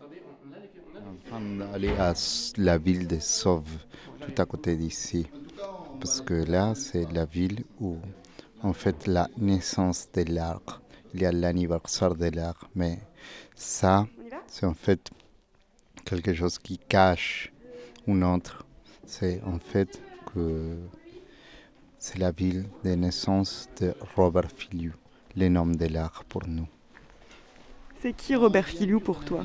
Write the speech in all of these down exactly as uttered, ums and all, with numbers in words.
train d'aller à la ville de Sauve, tout à côté d'ici. Parce que là, c'est la ville où on fête la naissance de l'art. Il y a l'anniversaire de l'art, mais ça, c'est en fait quelque chose qui cache un autre. C'est en fait que c'est la ville de naissance de Robert Filiu, le nom de l'art pour nous. C'est qui Robert Filiu pour toi?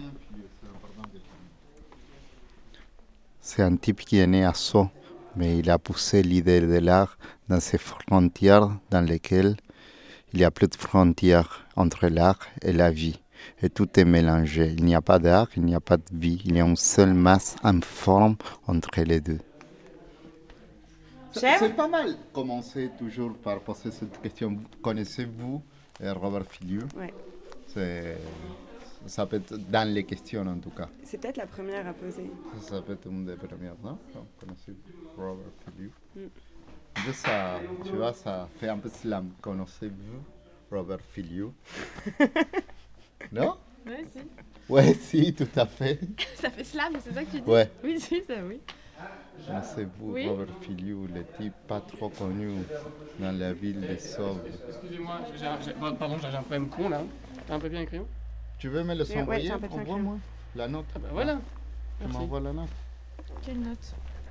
C'est un type qui est né à Sceaux, mais il a poussé l'idée de l'art dans ces frontières dans lesquelles il n'y a plus de frontières entre l'art et la vie. Et tout est mélangé. Il n'y a pas d'art, il n'y a pas de vie. Il y a une seule masse informe entre les deux. C'est, c'est pas mal. Commencer toujours par poser cette question. Connaissez-vous Robert Filiu? Ouais. C'est... Ça peut être dans les questions en tout cas. C'est peut-être la première à poser. Ça peut être une des premières, non? Connaissez-vous Robert Filiu? Mm. Ça, tu vois, ça fait un peu slam. Connaissez-vous Robert Filiu? Non? Oui, si. Ouais, si, tout à fait. Ça fait slam, c'est ça que tu dis? Ouais. Oui, si, ça, oui. Connaissez-vous oui. Robert Filiu, le type pas trop connu dans la ville de Sauve? Excusez-moi, j'ai un, j'ai, pardon, j'ai un problème con là. T'as un papier et un crayon? Tu veux me le ouais, envoyer? Ouais, envoie-moi la note. Ah bah voilà. Tu m'envoies la note. Quelle note?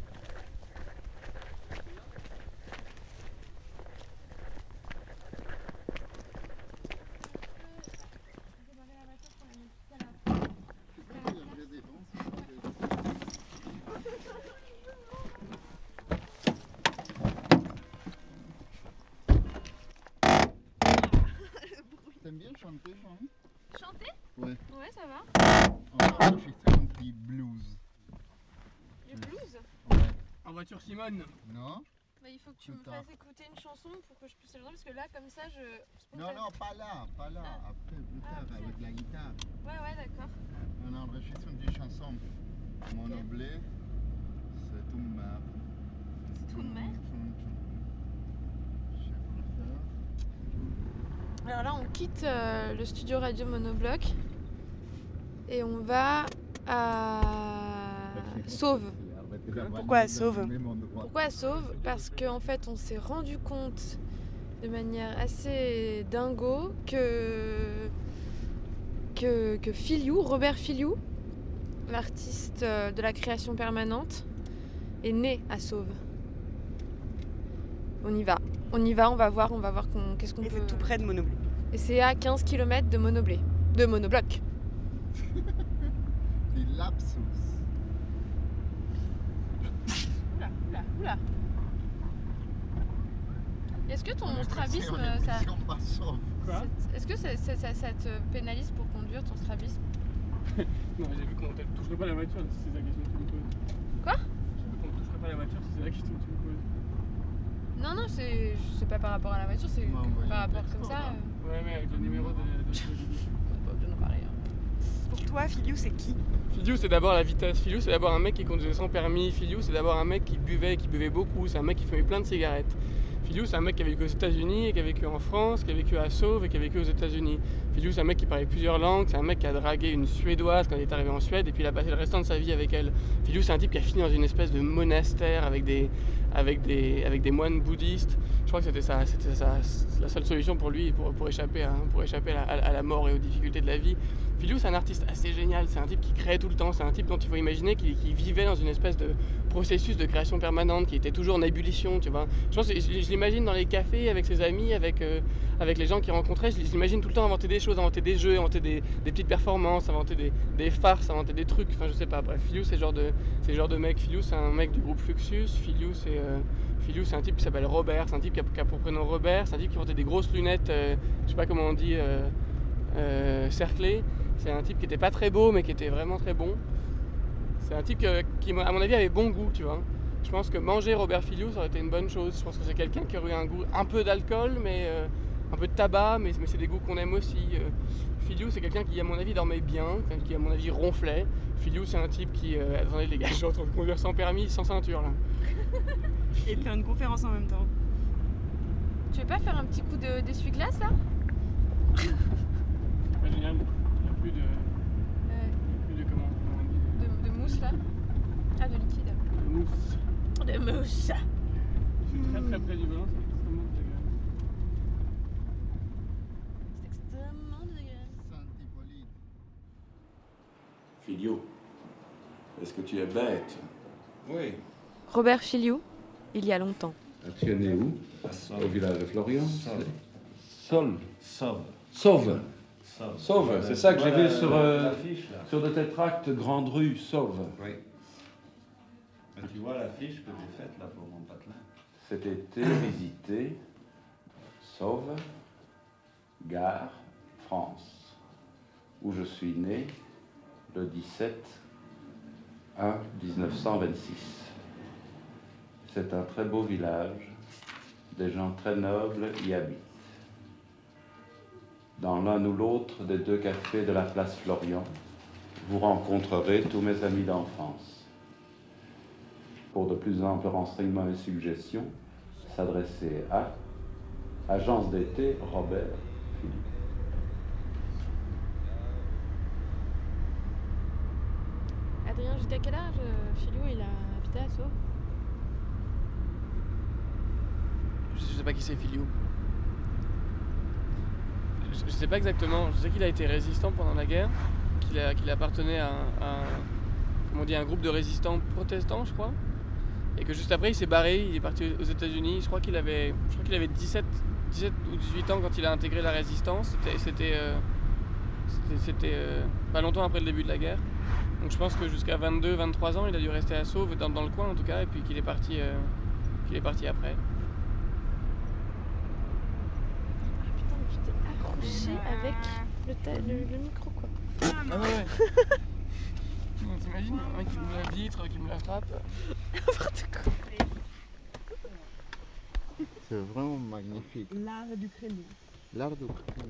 T'aimes bien chanter, Jean? Chanter? Ouais. Ouais, ça va. On va enregistrer un petit blues. Du blues? Ouais. En voiture, Simone. Non? Bah, il faut que tu Tout me à. fasses écouter une chanson pour que je puisse le chanter, parce que là, comme ça, je... Non, non, pas là, pas là. Ah. Après, plus Ah, tard, après. avec la guitare. Ouais, ouais, d'accord. On enregistre une petite chanson. Mon blé, c'est une mer. C'est une mer? Je préfère. Alors là, on quitte euh, le studio radio Monobloc et on va à Sauve. Pourquoi à Sauve? Pourquoi à Sauve? Parce qu'en fait, on s'est rendu compte de manière assez dingo que, que, que Filiu, Robert Filiu, l'artiste de la création permanente, est né à Sauve. On y va. On y va, on va voir, on va voir qu'on, qu'est-ce qu'on Et peut... c'est tout près de Monoblé. Et c'est à quinze kilomètres de Monoblé. De Monobloc. Des lapsus. Oula, oula, oula. Est-ce que ton strabisme, ça... Quoi? Est-ce que ça, ça, ça, ça te pénalise pour conduire, ton strabisme? Non, j'ai vu qu'on ne toucherait pas la voiture si c'est la question que tu me poses. Quoi? J'ai vu qu'on ne toucherait pas la voiture si c'est la question que tu me poses. Non, non, c'est, c'est pas par rapport à la voiture, c'est Non, ouais, par rapport texto, comme ça. là. Euh... Ouais, mais avec le numéro de... de... On n'est pas obligé d'en parler. Hein. Pour toi, Filiu, c'est qui? Filiu, c'est d'abord la vitesse. Filiu, c'est d'abord un mec qui conduisait sans permis. Filiu, c'est d'abord un mec qui buvait, qui buvait beaucoup. C'est un mec qui fumait plein de cigarettes. Filiu, c'est un mec qui a vécu aux États-Unis, qui a vécu en France, qui a vécu à Sauve et qui a vécu aux États-Unis. Filiu, c'est un mec qui parlait plusieurs langues. C'est un mec qui a dragué une Suédoise quand il est arrivé en Suède et puis il a passé le restant de sa vie avec elle. Filiu, c'est un type qui a fini dans une espèce de monastère avec des, avec des, avec des moines bouddhistes. Je crois que c'était, ça, c'était ça, la seule solution pour lui pour, pour échapper, à, pour échapper à, à la mort et aux difficultés de la vie. Filiu, c'est un artiste assez génial, c'est un type qui crée tout le temps, c'est un type dont il faut imaginer qu'il, qu'il vivait dans une espèce de processus de création permanente, qui était toujours en ébullition, tu vois. Je pense, je, je l'imagine dans les cafés avec ses amis, avec, euh, avec les gens qu'il rencontrait, je, je l'imagine tout le temps inventer des choses, inventer des jeux, inventer des, des petites performances, inventer des, des farces, inventer des trucs, enfin je sais pas, bref, Filiu c'est le genre de, c'est le genre de mec, Filiu c'est un mec du groupe Fluxus, Filiu c'est... Euh, Filiu, c'est un type qui s'appelle Robert, c'est un type qui a, qui a pour prénom Robert, c'est un type qui portait des grosses lunettes, euh, je sais pas comment on dit, euh, euh, cerclées. C'est un type qui était pas très beau, mais qui était vraiment très bon. C'est un type que, qui, à mon avis, avait bon goût, tu vois. Je pense que manger Robert Filiu, ça aurait été une bonne chose. Je pense que c'est quelqu'un qui aurait eu un goût, un peu d'alcool, mais euh, un peu de tabac, mais, mais c'est des goûts qu'on aime aussi. Euh, Filiu, c'est quelqu'un qui, à mon avis, dormait bien, qui, à mon avis, ronflait. Filiu, c'est un type qui... Euh, attendez les gars, je suis en train de conduire sans permis, sans ceinture, là. Et de faire une conférence en même temps. Tu veux pas faire un petit coup de, d'essuie-glace, là? C'est pas génial, il n'y a plus de... euh... plus de comment Ah, de liquide. De mousse. De mousse. C'est très très près du blanc, c'est extrêmement désagréable. C'est extrêmement désagréable. Filio, est-ce que tu es bête? Oui. Robert Filiou, il y a longtemps. Tu es né où? Au village de Florian. Sol. Sauve. Sauve. Sauve. Sauve, c'est ça que j'ai Voilà vu sur, euh, l'affiche, là. sur de tes tracts, Grande Rue, Sauve. Oui. Mais tu vois l'affiche que j'ai faite là pour mon patelin. Cet été, visité Sauve, Gare, France, où je suis né le dix-sept un dix-neuf cent vingt-six. C'est un très beau village, des gens très nobles y habitent. Dans l'un ou l'autre des deux cafés de la place Florian, vous rencontrerez tous mes amis d'enfance. Pour de plus amples renseignements et suggestions, s'adresser à Agence d'été Robert Filiou. Adrien, jusqu'à quel âge euh, Filiou il a habité à Sauve? Je sais pas qui c'est Filiou. Je, je sais pas exactement. Je sais qu'il a été résistant pendant la guerre, qu'il a- qu'il appartenait à, un- à un- comment on dit, un groupe de résistants protestants, je crois. Et que juste après, il s'est barré, il est parti aux États-Unis. Je crois qu'il avait, je crois qu'il avait dix-sept, dix-sept ou dix-huit ans quand il a intégré la résistance. C'était, c'était, euh, c'était, c'était, euh, pas longtemps après le début de la guerre. Donc je pense que jusqu'à vingt-deux, vingt-trois ans, il a dû rester à Sauve, dans, dans le coin en tout cas, et puis qu'il est parti, euh, qu'il est parti après. Ah putain, mais tu t'es accroché avec le, ta- le, le micro quoi. Ah ouais. T'imagines, un mec qui me la vitre, qui me la frappe. N'importe quoi. C'est vraiment magnifique. L'art du créneau. L'art du créneau.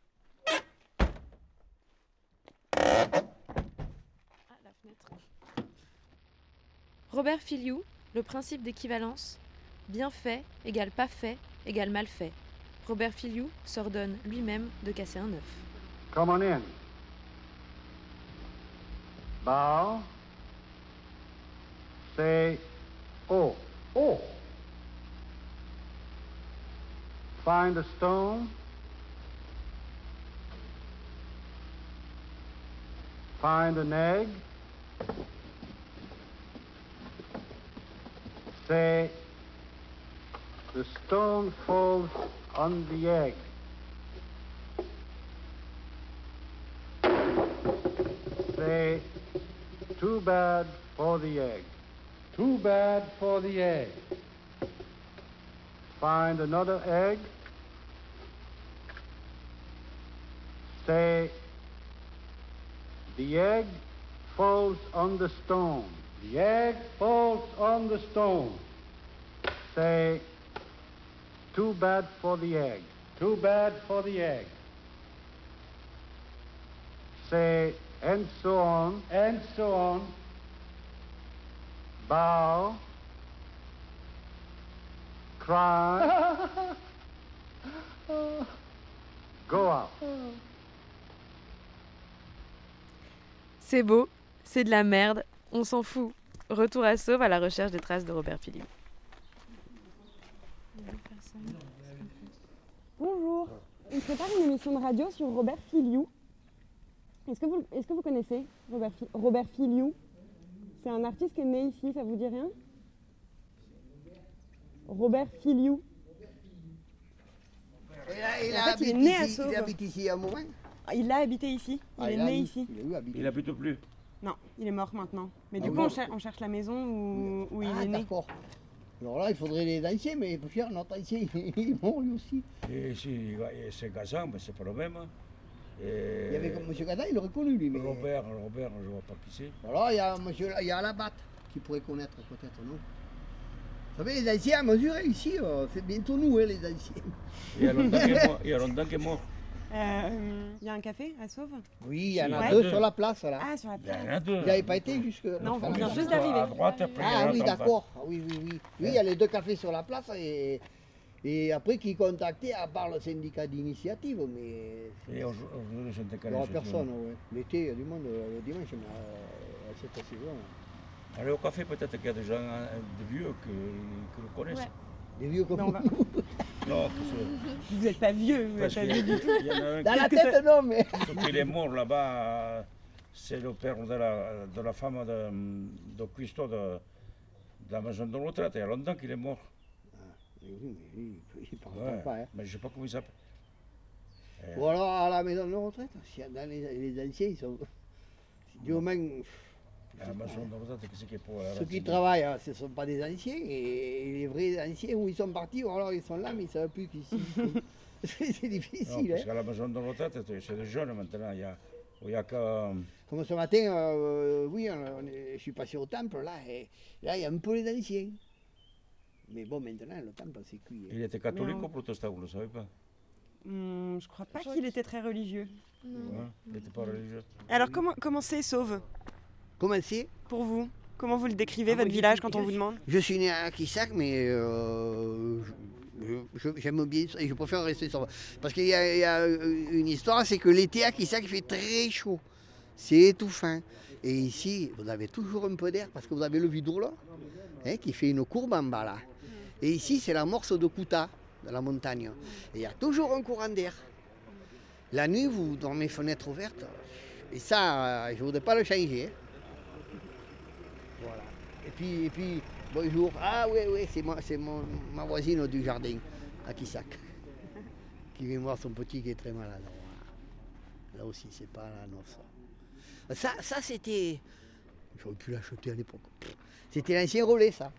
Ah, la fenêtre. Robert Filiou, le principe d'équivalence. Bien fait égale pas fait égale mal fait. Robert Filiou s'ordonne lui-même de casser un œuf. Come on in. Bow. Say oh. Oh. Find a stone. Find an egg. Say the stone falls on the egg. Say, too bad for the egg. Too bad for the egg. Find another egg. Say, the egg falls on the stone. The egg falls on the stone. Say, too bad for the egg. Too bad for the egg. Say, and so on, and so on. Bow. Cry. Go out. C'est beau, c'est de la merde, on s'en fout. Retour à Sauve à la recherche des traces de Robert Filiou. Bonjour, on prépare une émission de radio sur Robert Filiou. Est-ce que vous, est-ce que vous connaissez Robert, Fi- Robert Filiou? C'est un artiste qui est né ici, ça vous dit rien? Robert Filiou. Il, a, il, En a fait, il est habite né à ici, Sauve. il habite ici à un moment. Ah, il a habité ici, il Ah, est a né eu- ici. Il a eu habité. Il habite plus. Non, il est mort maintenant. Mais Ah du oui. coup, on, cher- on cherche la maison où, où il Ah, est né. d'accord. Alors là, il faudrait les anciens, mais Pierre, notre ancien, il est mort lui aussi. Et si c'est Gazan, ben c'est pas le même. Et Il y avait comme M. Gada, il aurait connu lui. Mais... Robert, Robert, je vois pas qui c'est. Alors il y a monsieur, il y a Labatte qui pourrait connaître peut-être, non? Vous savez, les anciens à mesurer ici, euh, c'est bientôt nous, hein, les anciens. Il y a longtemps qu'il est mort. Il y a longtemps qu'il est mort. Euh, Il y a un café à Sauve? Oui, il y en Si, a il y en a deux deux. sur la place là. Ah, sur la Il y en place. a deux. Vous n'avez pas été jusque. Non, on vient Juste juste d'arriver. à droite, après il y en Ah a oui, un en face. d'accord. Ah, oui, oui, oui. Oui, il y a les deux cafés sur la place et, et après qui contactait à part le syndicat d'initiative, mais Et aujourd'hui, le syndicat il n'y aura d'association. personne. Ouais. L'été, il y a du monde euh, le dimanche, mais euh, à cette saison. Allez au café, peut-être qu'il y a des gens euh, de vieux que, que le connaissent. Ouais. Des vieux comme Non, on va- Non, que ce- Vous n'êtes pas vieux, vous parce n'êtes pas qu'il vieux du tout. y en a un Dans la Qu'est-ce que tête, non, mais. qui qu'il est mort là-bas, euh, c'est le père de la, de la femme de, de Cuisto de, de la maison de retraite. Il y a longtemps qu'il est mort. Mais oui, mais lui, il parle Ouais, pas, hein. mais je ne sais pas comment il s'appelle. Euh, Ou alors à la maison de retraite, si dans les, les anciens, ils sont. Du moment, à la maison de retraite, qu'est-ce qu'il est pour la ceux qui retraite? travaillent, hein, ce ne sont pas des anciens, et les vrais anciens, où ils sont partis, ou alors ils sont là, mais ils ne savent plus qu'ici. C'est Non, difficile, parce hein. qu'à la maison de retraite, c'est des jeunes maintenant. Il y a, il y a que. Comme ce matin, euh, oui, on- on est- je suis passé au temple, là, et là, il y a un peu les anciens. Mais bon, maintenant, le temple, c'est cuit. hein. Il était catholique Mais on- ou protestant, vous ne le savez pas? Hum, je crois pas Je crois qu'il qu'il- était très religieux. Non. Ouais, il n'était pas religieux. Alors comment comment c'est Sauve Comment c'est? pour vous? Comment vous le décrivez Ah, moi, votre je- village quand on je- vous demande? Je suis né à Quissac, mais euh, je- je- j'aime bien ça et je préfère rester sur. Parce qu'il y, a- il y a une histoire, c'est que l'été à Quissac, il fait très chaud. C'est étouffant. Et ici, vous avez toujours un peu d'air parce que vous avez le Vidour là, hein, qui fait une courbe en bas là. Et ici, c'est l'amorce de Kouta, de la montagne. Et il y a toujours un courant d'air. La nuit, vous dormez fenêtres ouvertes. Et ça, euh, je ne voudrais pas le changer. hein. Voilà. Et puis, et puis, bonjour. Ah oui, oui, c'est moi, c'est mon- ma voisine du jardin, à Quissac, qui vient voir son petit qui est très malade. Voilà. Là aussi, c'est pas la noce. Ça, ça c'était. J'aurais pu l'acheter à l'époque. C'était l'ancien relais, ça.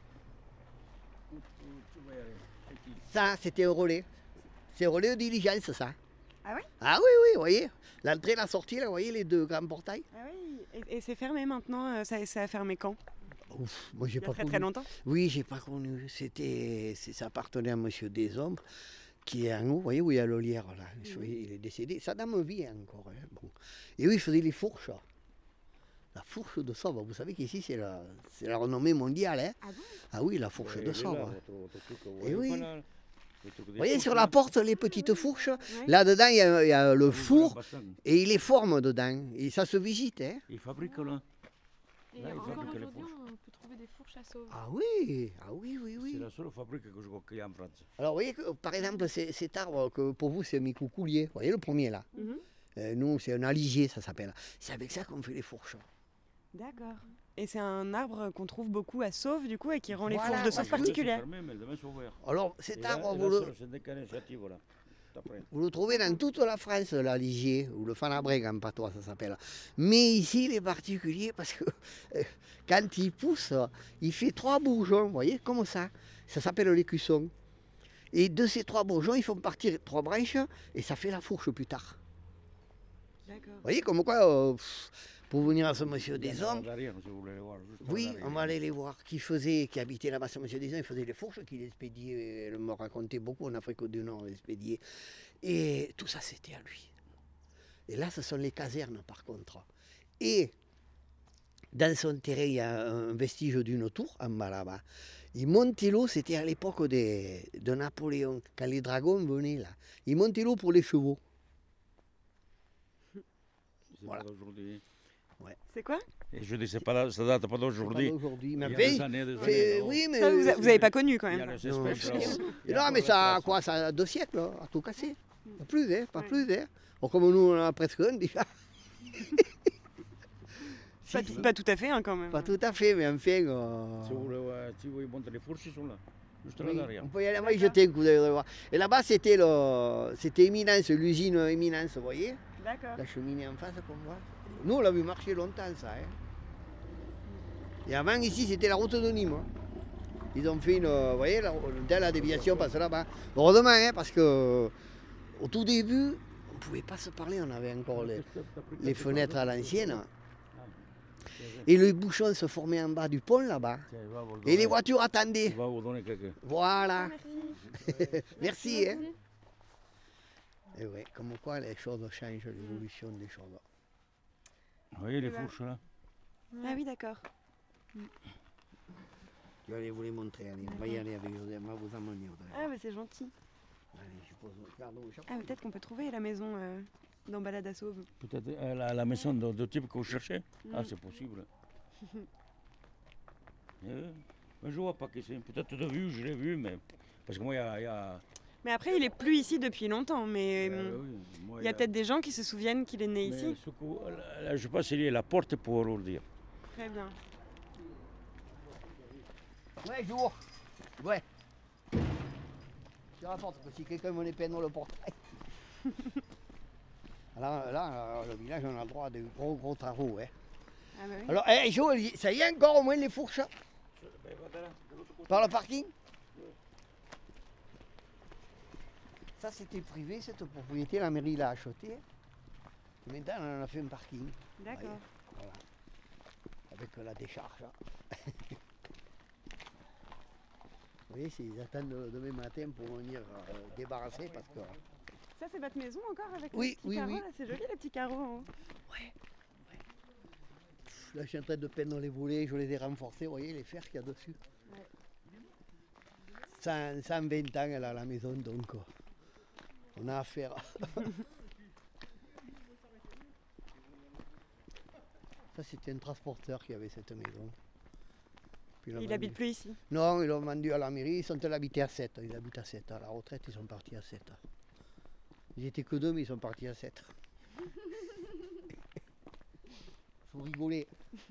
Ça, c'était un relais. C'est un relais de diligence, ça. Ah oui? Ah oui, oui, vous voyez. L'entrée, la sortie, là, vous voyez les deux grands portails. Ah oui. Et, et c'est fermé maintenant. euh, Ça, ça a fermé quand? Ouf, moi, j'ai Il y a pas très connu. très longtemps. Oui, j'ai pas connu. C'était, c'est- ça appartenait à Monsieur Desombres, qui est en haut, vous voyez où il y a le lierre là. Vous voyez, il est décédé. Ça dame vie encore. hein, Bon. Et oui, il faisait les fourches. La fourche de Sauve. Vous savez qu'ici, c'est la, c'est la renommée mondiale. Hein. Ah bon? Ah oui, la fourche de Sauve. hein. Et Eh oui. Vous Vous voyez sur la porte les petites fourches. Ouais. Là-dedans, il y, a- il y a le four et il les forme dedans. Et ça se visite. Hein. Il fabrique là. Et Là, ils encore fabriquent les aujourd'hui, fourches. on peut trouver des fourches à Sauve. Ah oui, ah oui, oui, oui. C'est la seule fabrique que je vois qu'il y a en France. Alors, vous voyez, que, par exemple, c'est- cet arbre que pour vous, c'est un micoucoulier. Vous voyez le premier là. Mhm. Euh, nous, c'est un aligier, ça s'appelle. C'est avec ça qu'on fait les fourches. D'accord. Et c'est un arbre qu'on trouve beaucoup à Sauve du coup et qui rend les Voilà, fourches de parce Sauve que- particulières. Fermé, mais demain c'est ouvert. Alors, cet Et là- arbre, et vous là, le, c'est- C'est des initiatives, voilà. D'après. vous le trouvez dans toute la France, l'aligier, ou le fanabreg en patois, ça s'appelle. Mais ici, il est particulier parce que euh, quand il pousse, il fait trois bourgeons, vous voyez, comme ça. Ça s'appelle l'écusson. Et de ces trois bourgeons, ils font partir trois branches et ça fait la fourche plus tard. D'accord. Vous voyez, comme quoi, euh, pff, pour venir à ce monsieur Il y en a des hommes, derrière, si vous voulez les voir, juste oui, derrière. on va aller les voir. Qui faisait, qui habitait là-bas, ce monsieur des hommes, il faisait les fourches, qu'il expédiait, elle me racontait beaucoup en Afrique du Nord, il expédiait. Et tout ça, c'était à lui. Et là, ce sont les casernes, par contre. Et dans son terrain, il y a un vestige d'une tour, en bas là-bas. Il montait l'eau, c'était à l'époque des- de Napoléon, quand les dragons venaient là. Il montait l'eau pour les chevaux. C'est Voilà. pas d'aujourd'hui. C'est quoi? Et je dis, c'est pas, ça date pas d'aujourd'hui. Pas d'aujourd'hui, mais Il y a enfin, des années, des fait- années, non. oui, mais Ça, vous, a- vous avez pas connu quand Il y a même. les Non. espèces, là, il y a non, pas mais de ça a place. quoi? Ça a deux siècles, hein, à tout casser. Pas plus, hein, pas Ouais. plus, hein. Bon, comme nous, on en a presque un déjà. Si, Pas, si. tout- pas tout à fait hein, quand même. Pas tout à fait, mais enfin. euh, Si vous voulez, ouais, si vous voulez monter les fourches, ils sont là. Juste là oui, derrière. on peut y aller, on va y jeter un coup d'œil, vous allez voir. Et là-bas, c'était le, c'était Éminence, l'usine Éminence, vous voyez? D'accord. La cheminée en face, qu'on voit. Nous, on l'a vu marcher longtemps, ça. Hein. Et avant, ici, c'était la route de Nîmes. hein. Ils ont fait une, euh, vous voyez, la, dès la déviation passe là-bas. Heureusement, hein, parce que au tout début, on ne pouvait pas se parler, on avait encore les, les fenêtres à l'ancienne. Et le bouchon se formait en bas du pont là-bas. Tiens, il va vous le Et les donner. voitures Il attendaient. va vous donner quelques. Voilà. Merci. Merci. Hein. Et ouais, comme quoi les choses changent, l'évolution des choses. Vous voyez les Et ben. fourches là? Ah oui d'accord. Je vais aller vous les montrer. Allez, on va y aller avec José, on va vous emmener. Audrey. Ah bah c'est gentil. Allez, je pose mon pardon, je Ah peut-être qu'on peut trouver la maison euh, dans Balade à Sauve. Peut-être euh, la, la maison de, de type que vous cherchez? Ah, Mm. c'est possible. Euh, mais je vois pas qui c'est. Peut-être de vue, je l'ai vu, mais. Parce que moi, il y a. y a... Mais après, il est plus ici depuis longtemps. Mais Euh, hum, oui, moi, il y a, peut-être des gens qui se souviennent qu'il est né mais ici. ce coup, là, là, je pense qu'il est à la porte pour leur dire. Très bien. Ouais, jour. Ouais. Je rapporte, parce que si quelqu'un venait peindre le portail. Là, là, le village, on a le droit à de gros, gros travaux. Hein. Ah bah oui. Alors, hey, Jo, ça y est encore au moins les fourches hein, par le parking. Ça, c'était privé, cette propriété, la mairie l'a achetée. Maintenant, on en a fait un parking. D'accord. Voilà. Avec la décharge. Hein. Vous voyez, ils attendent le demain matin pour venir euh, débarrasser parce que. Ça, c'est votre maison encore avec Oui, les petits oui, carreaux oui. là. C'est joli les petits carreaux. Hein. Là, je suis en train de peindre les volets, je les ai renforcés, vous voyez les fers qu'il y a dessus. Ouais. cent, cent vingt ans, elle a la maison, donc euh, on a affaire. Ça, c'était un transporteur qui avait cette maison. Puis Il vendu. n'habite plus ici. Non, ils l'ont vendu à la mairie, ils sont allés habiter à sept. Ils habitent à sept. À la retraite, ils sont partis à sept. Ils étaient que deux, mais ils sont partis à sept. Faut rigoler.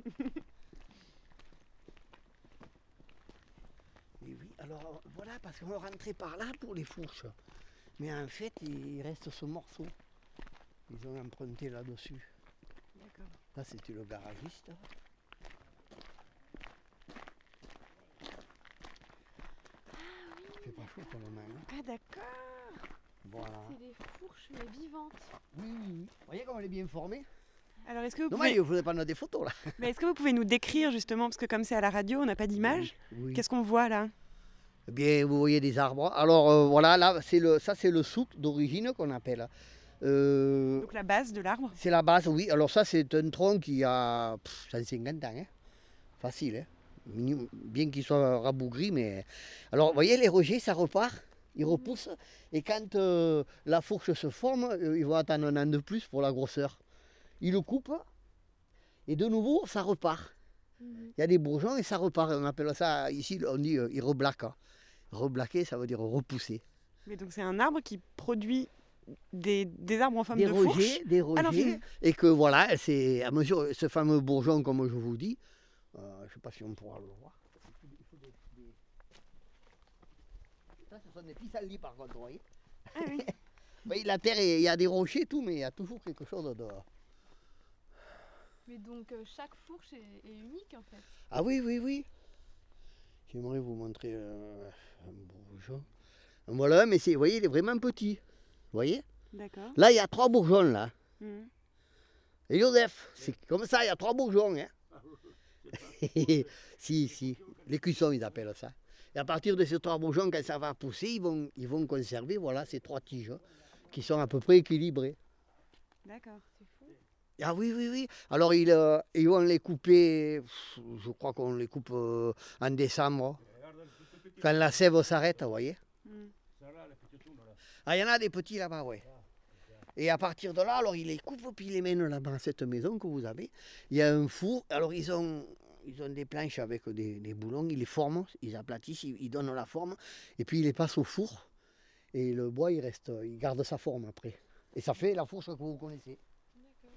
Et oui, alors voilà, parce qu'on rentrait par là pour les fourches. Mais en fait, il reste ce morceau. Ils ont emprunté là-dessus. D'accord. Là, c'était le garagiste. Il fait pas chaud pour le moment. Hein. Ah d'accord. Voilà. C'est des fourches mais vivantes. Oui, oui, oui. Vous voyez comme elle est bien formée. Alors est-ce que vous Dommage, pouvez... il ne faudrait pas nous des photos là. Mais est-ce que vous pouvez nous décrire justement, parce que comme c'est à la radio, on n'a pas d'image. Oui. Qu'est-ce qu'on voit là? Eh bien, vous voyez des arbres. Alors euh, voilà, là, c'est le, ça c'est le souk d'origine qu'on appelle. Euh, Donc la base de l'arbre. c'est la base, oui. Alors ça, c'est un tronc qui a pff, cent cinquante ans. Hein. Facile, hein. Minim- bien qu'il soit rabougri, mais... Alors, vous voyez, les rejets, ça repart, ils repoussent. Et quand euh, la fourche se forme, euh, ils vont attendre un an de plus pour la grosseur. Ils le coupent, et de nouveau, ça repart. Il y a des bourgeons et ça repart. On appelle ça, ici, on dit, euh, il reblaque. Reblaquer, ça veut dire repousser. Mais donc c'est un arbre qui produit des, des arbres en forme Des de rejets, fourche. des à l'infini. rejets. Et que voilà, c'est à mesure, ce fameux bourgeon, comme je vous dis, euh, je ne sais pas si on pourra le voir. Il faut des- des- Ça, ce sont des pissenlits par contre, vous voyez. Ah oui. Vous voyez, la terre, il y a des rochers et tout, mais il y a toujours quelque chose de... Mais donc euh, chaque fourche est, est unique en fait. Ah oui, oui, oui. J'aimerais vous montrer euh, un bourgeon. Voilà, mais c'est, vous voyez, il est vraiment petit. Vous voyez? D'accord. Là, il y a trois bourgeons, là. Mhm. Et Joseph, c'est comme ça, il y a trois bourgeons. Hein. si, si. Les cuissons, ils appellent ça. Et à partir de ces trois bourgeons, quand ça va pousser, ils vont, ils vont conserver, voilà, ces trois tiges hein, qui sont à peu près équilibrées. D'accord. C'est fou. Ah oui, oui, oui. Alors, ils, euh, ils vont les couper, pff, je crois qu'on les coupe euh, en décembre. Quand la sève s'arrête, vous voyez. Mhm. Ah, il y en a des petits là-bas, oui. Et à partir de là, alors ils les coupent, puis ils les mènent là-bas, cette maison que vous avez. Il y a un four, alors ils ont, ils ont des planches avec des, des boulons, ils les forment, ils aplatissent, ils, ils donnent la forme, et puis ils les passent au four. Et le bois, il reste, il garde sa forme après. Et ça fait la fourche que vous connaissez. D'accord.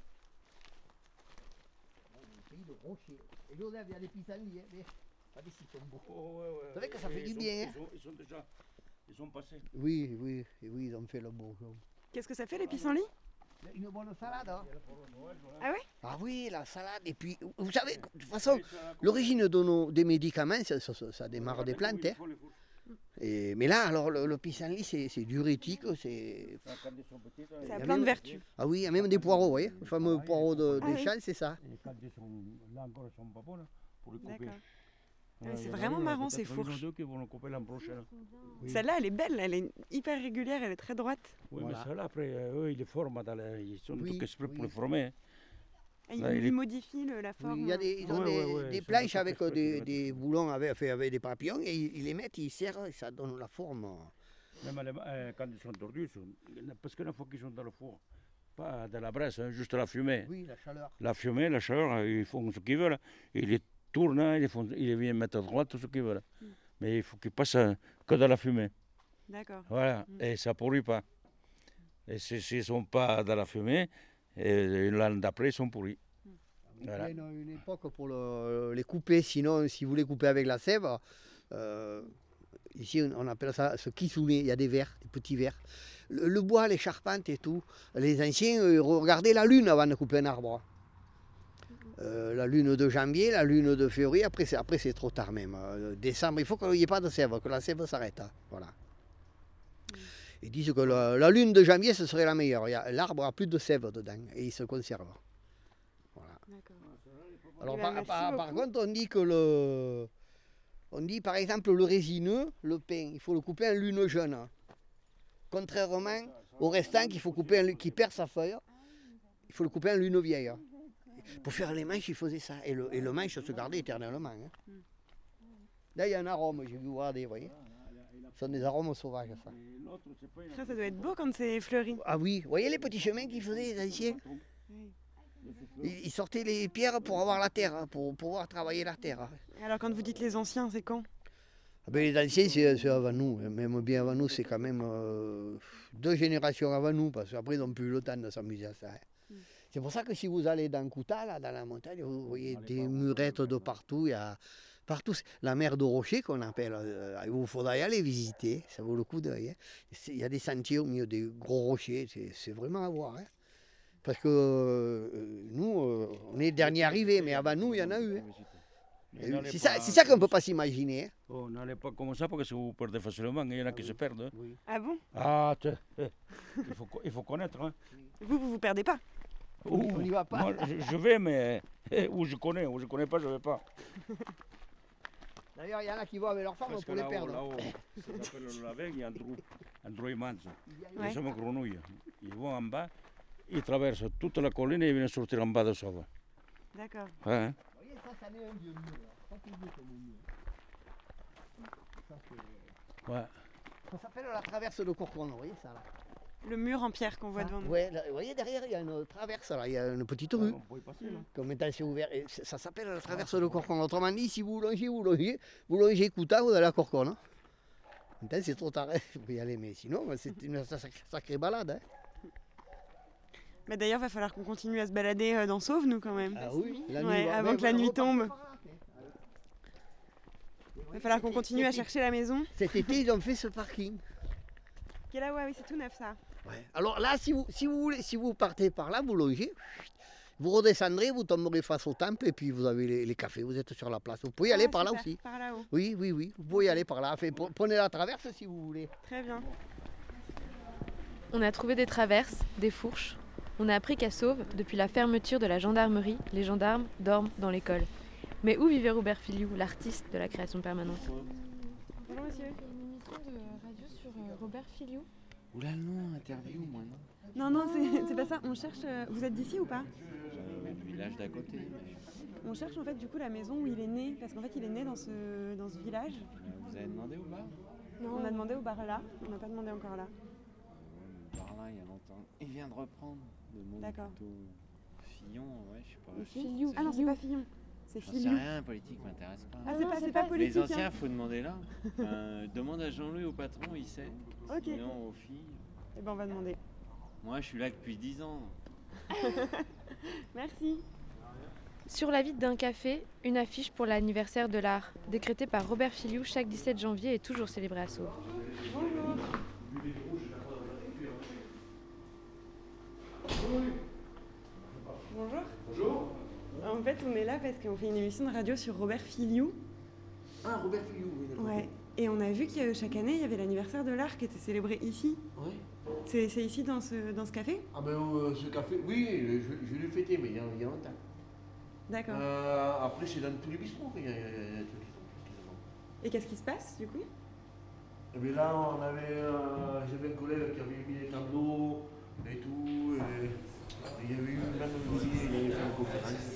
Un pays de rochers. Et Joseph, il y a des pissenlits, hein, mais regardez s'ils sont beaux. Oh, ouais, ouais. Vous savez que ça fait Ils du sont- bien, hein. Ils sont, ils sont déjà. Ils sont passés. Oui, oui, et oui, ils ont fait le bourgeon. Qu'est-ce que ça fait les pissenlits? Une bonne salade, hein. Ah oui? Ah oui, la salade. Et puis, vous savez, de toute façon, l'origine de nos, des médicaments, ça, ça- ça- ça démarre des plantes. Hein. Et, mais là, alors, le, le pissenlit, c'est c'est diurétique, c'est... Ça a Il y plein a de même- vertus. Ah oui, il y a même des poireaux, vous voyez, le fameux poireau de, Ah des oui. champs, c'est ça. Et quand ils sont là encore, ils sont pas bons là, pour les couper. D'accord. Ouais, Ouais, c'est il y en a vraiment une, marrant, peut-être ces une ou fourches. deux qui vont le couper l'an prochain. Oui. Celle-là, elle est belle, elle est hyper régulière, elle est très droite. Oui, Voilà. mais celle-là, après, euh, eux, ils les forment, dans la- ils sont Oui, tout exprès pour oui. les former. hein. Et Là, il, il il est- modifie le- la Oui, forme. il y a des, ils ont Ouais, des, ouais, ouais, des ils sont planches d'accord avec exprès euh, des, qu'ils mettent des ça. boulons avec, fait avec des papillons et ils, ils les mettent, ils serrent et ça donne la forme. Même les- euh, quand ils sont tordus, ils sont- parce qu'une fois qu'ils sont dans le four, pas dans la braise, hein, juste la fumée. Oui, la chaleur. La fumée, la chaleur, euh, ils font ce qu'ils veulent. Et il est tournent, hein, ils, font, ils viennent mettre à droite, tout ce qu'ils veulent. Mm. Mais il faut qu'ils passent euh, que dans la fumée. D'accord. Voilà, mm. Et ça ne pourrit pas. Et s'ils ne sont pas dans la fumée, et l'année d'après, ils sont pourris. Mm. Voilà. Il y a une, une époque pour le, les couper, sinon, si vous les coupez avec la sève, euh, ici on appelle ça ce kitsune, il y a des vers, des petits vers. Le, le bois, les charpentes et tout, les anciens euh, regardaient la lune avant de couper un arbre. Euh, la lune de janvier, la lune de février, après c'est, après c'est trop tard même. Euh, décembre, il faut qu'il n'y ait pas de sève, que la sève s'arrête. Hein, voilà. Ils disent que la, la lune de janvier, ce serait la meilleure. Il y a, l'arbre a plus de sève dedans et il se conserve. Voilà. Alors par, par, par contre, on dit que le... On dit par exemple le résineux, le pin, il faut le couper en lune jeune. Contrairement au restant qu'il faut couper en, qui perd sa feuille, il faut le couper en lune vieille. Pour faire les manches, il faisait ça. Et le, et le manche se gardait éternellement. Hein. Là, il y a un arôme, j'ai vu regarder, vous voyez. Ce sont des arômes sauvages, ça. Ça, ça doit être beau quand c'est fleuri. Ah oui, vous voyez les petits chemins qu'ils faisaient, les anciens. Oui. Ils, ils sortaient les pierres pour avoir la terre, pour pouvoir travailler la terre. Alors quand vous dites les anciens, c'est quand? Ah ben, les anciens, c'est, c'est avant nous. Même bien avant nous, c'est quand même euh, deux générations avant nous, parce qu'après, ils n'ont plus eu le temps de s'amuser à ça. Hein. Mm. C'est pour ça que si vous allez dans Kouta, là, dans la montagne, vous voyez des murettes de partout. Il y a partout la mer de Rocher qu'on appelle. Euh, il vous faudra y aller visiter, ça vaut le coup d'œil. Hein. Il y a des sentiers au milieu des gros rochers, c'est, c'est vraiment à voir. Hein. Parce que euh, nous, euh, on est les derniers arrivés, mais avant nous, il y en a eu. Hein. C'est ça, c'est ça qu'on ne peut pas s'imaginer. Hein. Oh, n'allez pas comme ça parce que si vous perdez facilement, il y en a qui se perdent. Hein. Oui. Ah bon? Ah, tu... il, faut, il faut connaître. Hein. Vous, vous vous perdez pas? Ouh, on n'y va pas. Moi, je, je vais, mais où je connais, où je ne connais pas, je ne vais pas. D'ailleurs, il y en a qui vont avec leur femme pour les perdre. Là-haut, ça s'appelle le lavet, il y a un trou, un trou immense. Ouais. Ils sont grenouilles. Ils vont en bas, ils traversent toute la colline et ils viennent sortir en bas de Sauve. D'accord. Ouais. Ça, ça n'est un vieux mur. Ça, c'est vieux comme un mur. Ça, c'est... Ouais. Ça s'appelle la traverse de Courcouronne, vous voyez ça là? Le mur en pierre qu'on voit ah, devant nous. Ouais, là, vous voyez derrière, il y a une traverse là, il y a une petite rue. Ah, on peut y passer, là. Comme maintenant c'est ouvert. Et ça s'appelle la traverse de Courcouronne. Autrement dit, si vous longez, vous longez, vous longez Kouta, vous allez à Courcouronne. Hein. Maintenant c'est trop tard pour y aller, mais sinon, c'est une sacrée, sacrée balade. Hein. Mais d'ailleurs, il va falloir qu'on continue à se balader dans Sauve, nous, quand même. Ah oui, la nuit, ouais, avant que la nuit tombe. Il va falloir qu'on continue à chercher la maison. Cet été, ils ont fait ce parking. Qui est là, ouais, oui, c'est tout neuf, ça. Ouais. Alors là, si vous, si, vous voulez, si vous partez par là, vous longez, vous redescendrez, vous tomberez face au temple et puis vous avez les, les cafés, vous êtes sur la place. Vous pouvez y aller ah, par là aussi. Par là-haut. Oui, oui, oui, vous pouvez y aller par là. Enfin, prenez la traverse si vous voulez. Très bien. On a trouvé des traverses, des fourches. On a appris qu'à Sauve, depuis la fermeture de la gendarmerie, les gendarmes dorment dans l'école. Mais où vivait Robert Filiou, l'artiste de la création permanente? Bonjour monsieur. Une émission de radio sur euh, Robert Filiou. Oula non, interview moi non. Non, non, c'est, c'est pas ça. On cherche... Euh, vous êtes d'ici ou pas? euh, Le village d'à côté. Mais... On cherche en fait du coup la maison où il est né. Parce qu'en fait il est né dans ce, dans ce village. Vous avez demandé au bar? Non, on a demandé au bar là. On n'a pas demandé encore là. Euh, le bar là il y a longtemps. Il vient de reprendre. Le mot D'accord. Fillon, ouais, je sais pas. Filiou. Ah non, c'est pas Fillon. C'est J'en Filiou. sais rien, politique m'intéresse pas. Ah, c'est pas, c'est pas politique. Les anciens, hein. faut demander là. Euh, demande à Jean-Louis, au patron, il sait. Ok. Sinon, aux filles. Eh ben, on va demander. Moi, je suis là depuis dix ans. Merci. Sur la vitre d'un café, une affiche pour l'anniversaire de l'art, décrétée par Robert Filiou chaque dix-sept janvier et toujours célébrée à Sauve. Bonjour. Bonjour. Bonjour. En fait, on est là parce qu'on fait une émission de radio sur Robert Filiou. Ah, Robert Filiou, oui, d'accord. Ouais. Et on a vu que chaque année, il y avait l'anniversaire de l'art qui était célébré ici. Oui. C'est, c'est ici, dans ce, dans ce café? Ah ben, euh, ce café, oui, je, je l'ai fêté, mais il y a, il y a longtemps. D'accord. Euh, après, c'est dans tous les bistrots qu'il y a, il y a, il y a tous les bistrots. Et qu'est-ce qui se passe, du coup? Et bien là, on avait, euh, j'avais un collègue qui avait mis les tableaux et tout. Et, il y avait eu même un musique, il avait fait une conférence.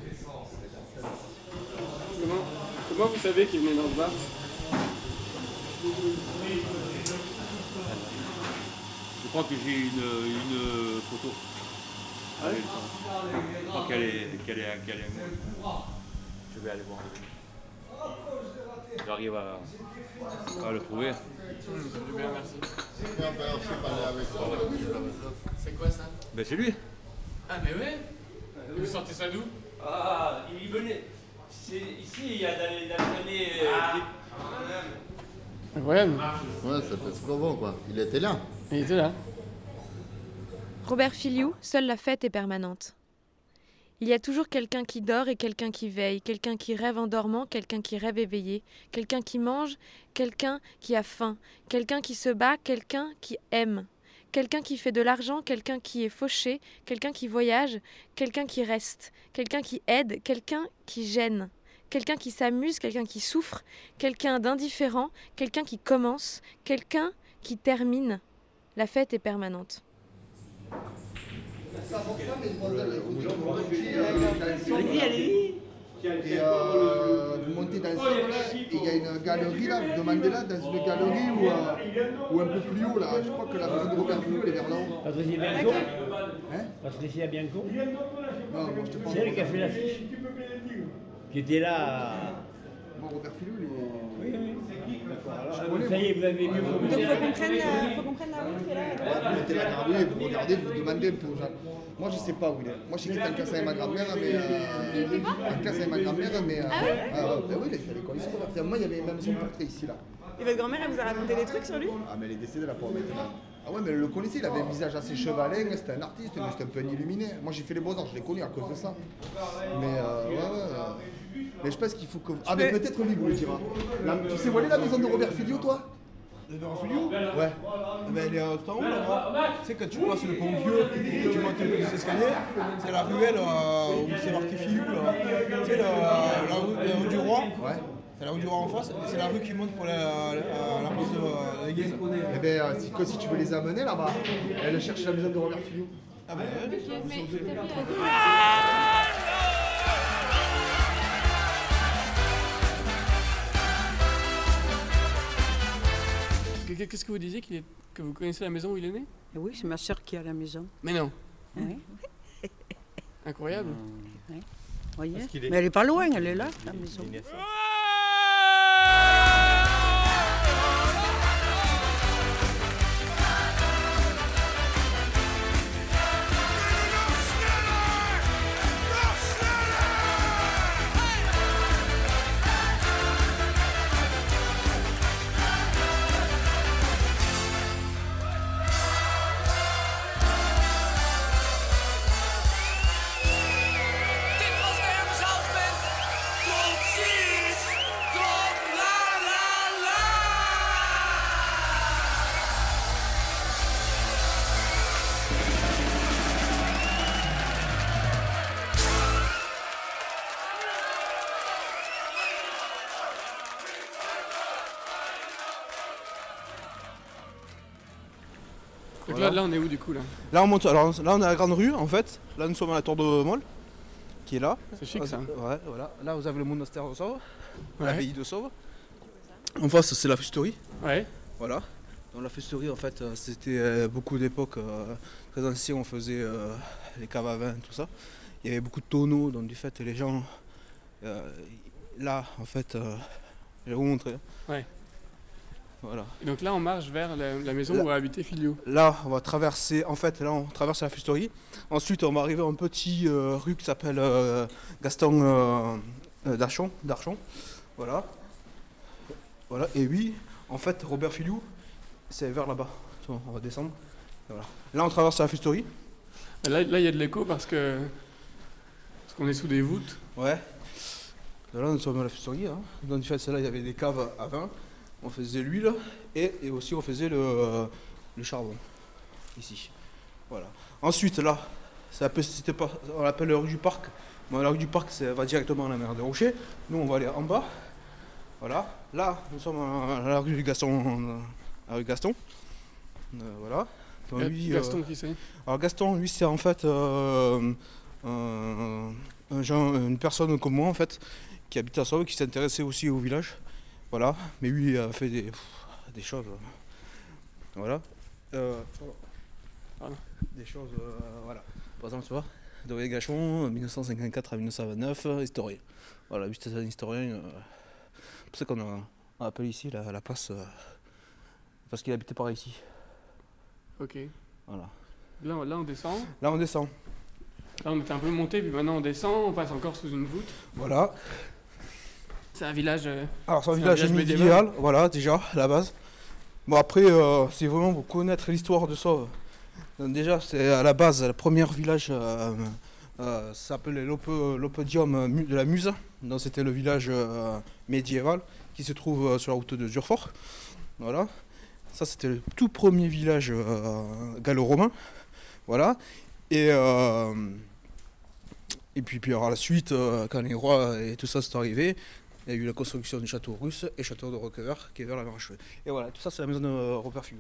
Comment, comment vous savez qu'il venait dans ce bar? Je crois que j'ai une, une photo. Ah oui. Je crois qu'elle est, qu'elle est, qu'elle est... Je vais aller voir. J'arrive à, à le trouver. Mmh, bien, merci. C'est quoi ça? Ben c'est lui. Ah mais ouais. Vous sortez ça d'où? Ah, il y venait. C'est ici, il y a dans les, dans les années... Ah. Incroyable. Ouais, ça fait super bon quoi. Il était là. Il était là. Robert Filiou, seule la fête est permanente. Il y a toujours quelqu'un qui dort et quelqu'un qui veille, quelqu'un qui rêve en dormant, quelqu'un qui rêve éveillé, quelqu'un qui mange, quelqu'un qui a faim, quelqu'un qui se bat, quelqu'un qui aime, quelqu'un qui fait de l'argent, quelqu'un qui est fauché, quelqu'un qui voyage, quelqu'un qui reste, quelqu'un qui aide, quelqu'un qui gêne, quelqu'un qui s'amuse, quelqu'un qui souffre, quelqu'un d'indifférent, quelqu'un qui commence, quelqu'un qui termine. La fête est permanente. Allez-y, allez-y. Et euh, vous montez dans le sol là, et il y a une galerie là, vous demandez là, dans une galerie ou, euh, ou un peu plus haut là, je crois que la maison de Robert Filiou elle est vers là-haut. Patricia Bianco Hein Patricia Bianco Non, moi je te parle. C'est elle qui a fait l'affiche. Qui était là. Bon, Robert Filiou, il est. Oui, oui. Je connais, ça y est, vous avez mieux Donc il faut qu'on prenne, euh, faut qu'on prenne la route qui est là. à Vous droite. mettez la galerie, vous regardez, vous demandez un peu aux gens. Moi je sais pas où il est. Moi je sais qu'il est en classe avec ma grand-mère, mais. Euh, en classe avec ma grand-mère, mais. Euh, Ah ouais euh, ben oui, il est à l'école ici. Moi il y avait même son portrait ici là. Et votre grand-mère, elle vous a raconté des trucs sur lui? Ah mais elle est décédée la pauvre maintenant. Ah ouais mais elle le connaissait, il avait un visage assez chevalin, c'était un artiste, mais c'était un peu un illuminé. Moi j'ai fait les Beaux-Arts, je l'ai connu à cause de ça. Mais euh, ouais ouais. euh, Mais je pense qu'il faut que. Ah mais peut-être lui vous le dira. La- Tu sais où elle est la maison de Robert Filiou toi? Le Robert Filiou? Ouais. Eh ben, elle est tout en haut là-bas. Tu sais, quand tu passes le pont vieux et tu montes les escaliers, c'est la ruelle euh, où c'est marqué Filiou là. Tu sais, la, la, rue, la rue du Roi. Ouais. C'est la rue du Roi en face, et c'est la rue qui monte pour la, la, la place de l'église. Eh ben euh, si, que si tu veux les amener là-bas, elle cherche la maison de Robert Filiou. Ah ben ouais. Qu'est-ce que vous disiez qu'il est... que vous connaissez la maison où il est né? Oui, c'est ma soeur qui a la maison. Mais non. Oui. Incroyable. Oui. Voyez. Parce qu'il est- Mais elle est pas loin, elle est là, la maison. Donc Voilà. là, là, on est où du coup là? Là on monte, alors là on est à la grande rue en fait. Là nous sommes à la tour de Molle, qui est là. C'est chic, ça. Ouais, voilà. Là vous avez le monastère de Sauve, Ouais. l'abbaye de Sauve. En face c'est la fusterie. Ouais. Voilà. Dans la fusterie en fait euh, c'était euh, beaucoup d'époques euh, très anciennes, on faisait euh, les caves à vin, tout ça. Il y avait beaucoup de tonneaux, donc du fait les gens euh, là en fait euh, je vais vous montrer. Ouais. Voilà. Et donc là, on marche vers la, la maison Là- où a habité Filiou. Là, on va traverser, en fait, là, on traverse la fusterie. Ensuite, on va arriver à une petite euh, rue qui s'appelle euh, Gaston euh, euh, d'Archon, d'Archon. Voilà. Voilà. Et oui, en fait, Robert Filiou, c'est vers là-bas. Bon, on va descendre. Voilà. Là, on traverse la fusterie. Là, là, il y a de l'écho parce que parce qu'on est sous des voûtes. Ouais. Là, nous sommes à la fusterie. Hein. Donc, du fait, c'est là, il y avait des caves à vin. On faisait l'huile et, et aussi on faisait le, euh, le charbon. Ici. Voilà. Ensuite, là, ça appelle- c'était pas, on l'appelle la rue du Parc. Bon, la rue du Parc, ça va directement à la mer des Rochers. Nous, on va aller en bas. Voilà. Là, nous sommes à la rue du Gaston. La rue Gaston. Euh, voilà. Donc, Euh, lui, Gaston, euh, qui c'est? Alors Gaston, lui, c'est en fait euh, un, un genre- une personne comme moi, en fait, qui habite à Sauve, qui s'intéressait aussi au village. Voilà. Mais lui, il a fait des, pff, des choses. euh, Voilà. Euh, Pardon. Des choses, euh, voilà. Par exemple, tu vois, Dorier Gachon, mille neuf cent cinquante-quatre à mille neuf cent vingt-neuf, euh, historien. Voilà, lui c'était un historien. euh, C'est pour ça qu'on a, on appelle ici la, la place, euh, parce qu'il habitait par ici. Ok. Voilà. Là, on- là, on descend. Là, on descend. Là, on était un peu monté, puis maintenant on descend, on passe encore sous une voûte. Voilà. C'est un village. euh, Alors, c'est un c'est village médiéval, voilà, déjà, à la base. Bon, après, euh, c'est vraiment pour connaître l'histoire de Sauve. Donc, déjà, c'est à la base, le premier village euh, euh, s'appelait l'Ope- l'Opodium Mu- de la Muse. Donc, c'était le village euh, médiéval qui se trouve euh, sur la route de Durfort. Voilà. Ça, c'était le tout premier village euh, gallo-romain. Voilà. Et, euh, et puis, puis alors, à la suite, euh, quand les rois et tout ça sont arrivés, il y a eu la construction du château russe et château de Roquevert qui est vers la mer Achevée. Et voilà, tout ça, c'est la maison de euh, Robert Fillou.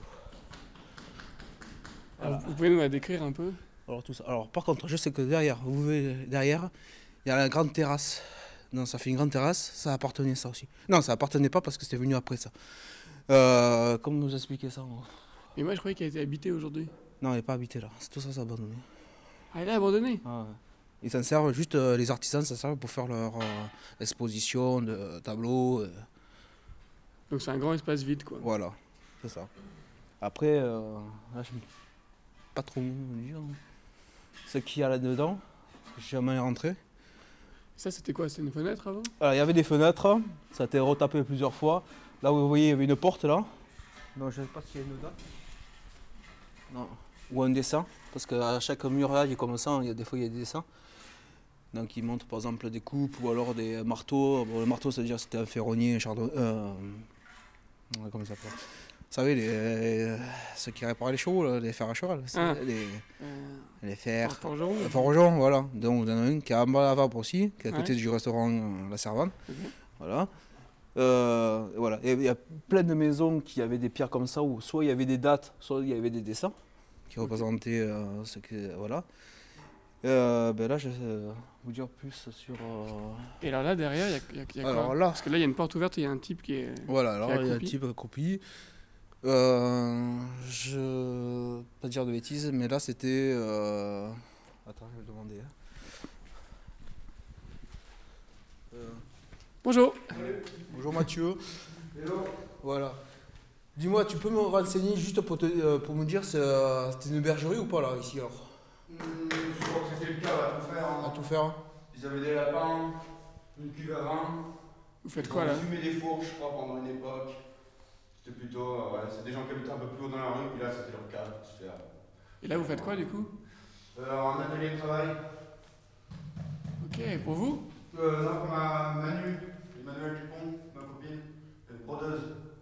Alors, vous pouvez nous la décrire un peu? Alors, tout ça. Alors, par contre, je sais que derrière, vous voyez, derrière, il y a la grande terrasse. Non, ça fait une grande terrasse, ça appartenait ça aussi. Non, ça appartenait pas parce que c'était venu après ça. Euh, comment nous expliquer ça moi Et moi, je croyais qu'elle était habitée aujourd'hui. Non, elle n'est pas habitée là. Tout ça, c'est abandonné. Ah, elle est abandonnée? Ah, ouais. Ils s'en servent juste, euh, les artisans s'en servent pour faire leur euh, exposition de tableaux. euh. Donc c'est un grand espace vide, quoi. Voilà, c'est ça. Après, euh, là, je ne sais pas trop dire ce qu'il y a là-dedans. Je suis jamais rentré. Ça, c'était quoi? C'était une fenêtre avant? Alors, il y avait des fenêtres, ça a été retapé plusieurs fois. Là où vous voyez, il y avait une porte là. Non, je ne sais pas s'il y a une date. Non. Ou un dessin, parce qu'à chaque mur là, il y a comme ça, il y a des fois il y a des dessins. Donc ils montrent par exemple des coupes ou alors des marteaux. Bon, le marteau, ça veut dire que c'était un ferronnier, un chardon. Euh, comment ça s'appelle? Vous savez, les, ceux qui réparent les chevaux, là, les fers à cheval. Ah. Les, Euh, les fers. un forgeron. Un forgeron, voilà. Donc il y en a un qui est en bas à Vabre aussi, qui est à côté Ouais. du restaurant euh, La Servante. Ok. Voilà. Euh, voilà. Et il y a plein de maisons qui avaient des pierres comme ça, où soit il y avait des dates, soit il y avait des dessins qui représentaient euh, ce que. Voilà. Euh, ben là, je vais euh, vous dire plus sur. euh, Et alors là, derrière, il y a, il y a- il y a Alors quoi? là- Parce que là, il y a une porte ouverte et il y a un type qui est. Voilà, alors qui est il y a un accroupi. type accroupi. Euh, je ne vais pas dire de bêtises, mais là c'était. euh, Attends, je vais le demander. hein. Euh, Bonjour. Bonjour Mathieu. Voilà. Dis-moi, tu peux me renseigner juste pour, te, euh, pour me dire c'est euh, c'était une bergerie ou pas là, ici alors? Je crois que c'était le cas, à tout faire. hein. À tout faire. Ils avaient des lapins, une cuve à vin. Vous faites Ils quoi ont là? fumé des fourches, je crois, pendant une époque. C'était plutôt. euh, ouais, c'est des gens qui habitaient un peu plus haut dans la rue, puis là c'était leur cave pour se faire. Et là, vous faites quoi du coup? Euh, un atelier de travail. Ok, pour vous? Euh, non, pour ma Manu, Emmanuel Dupont, ma copine, une brodeuse.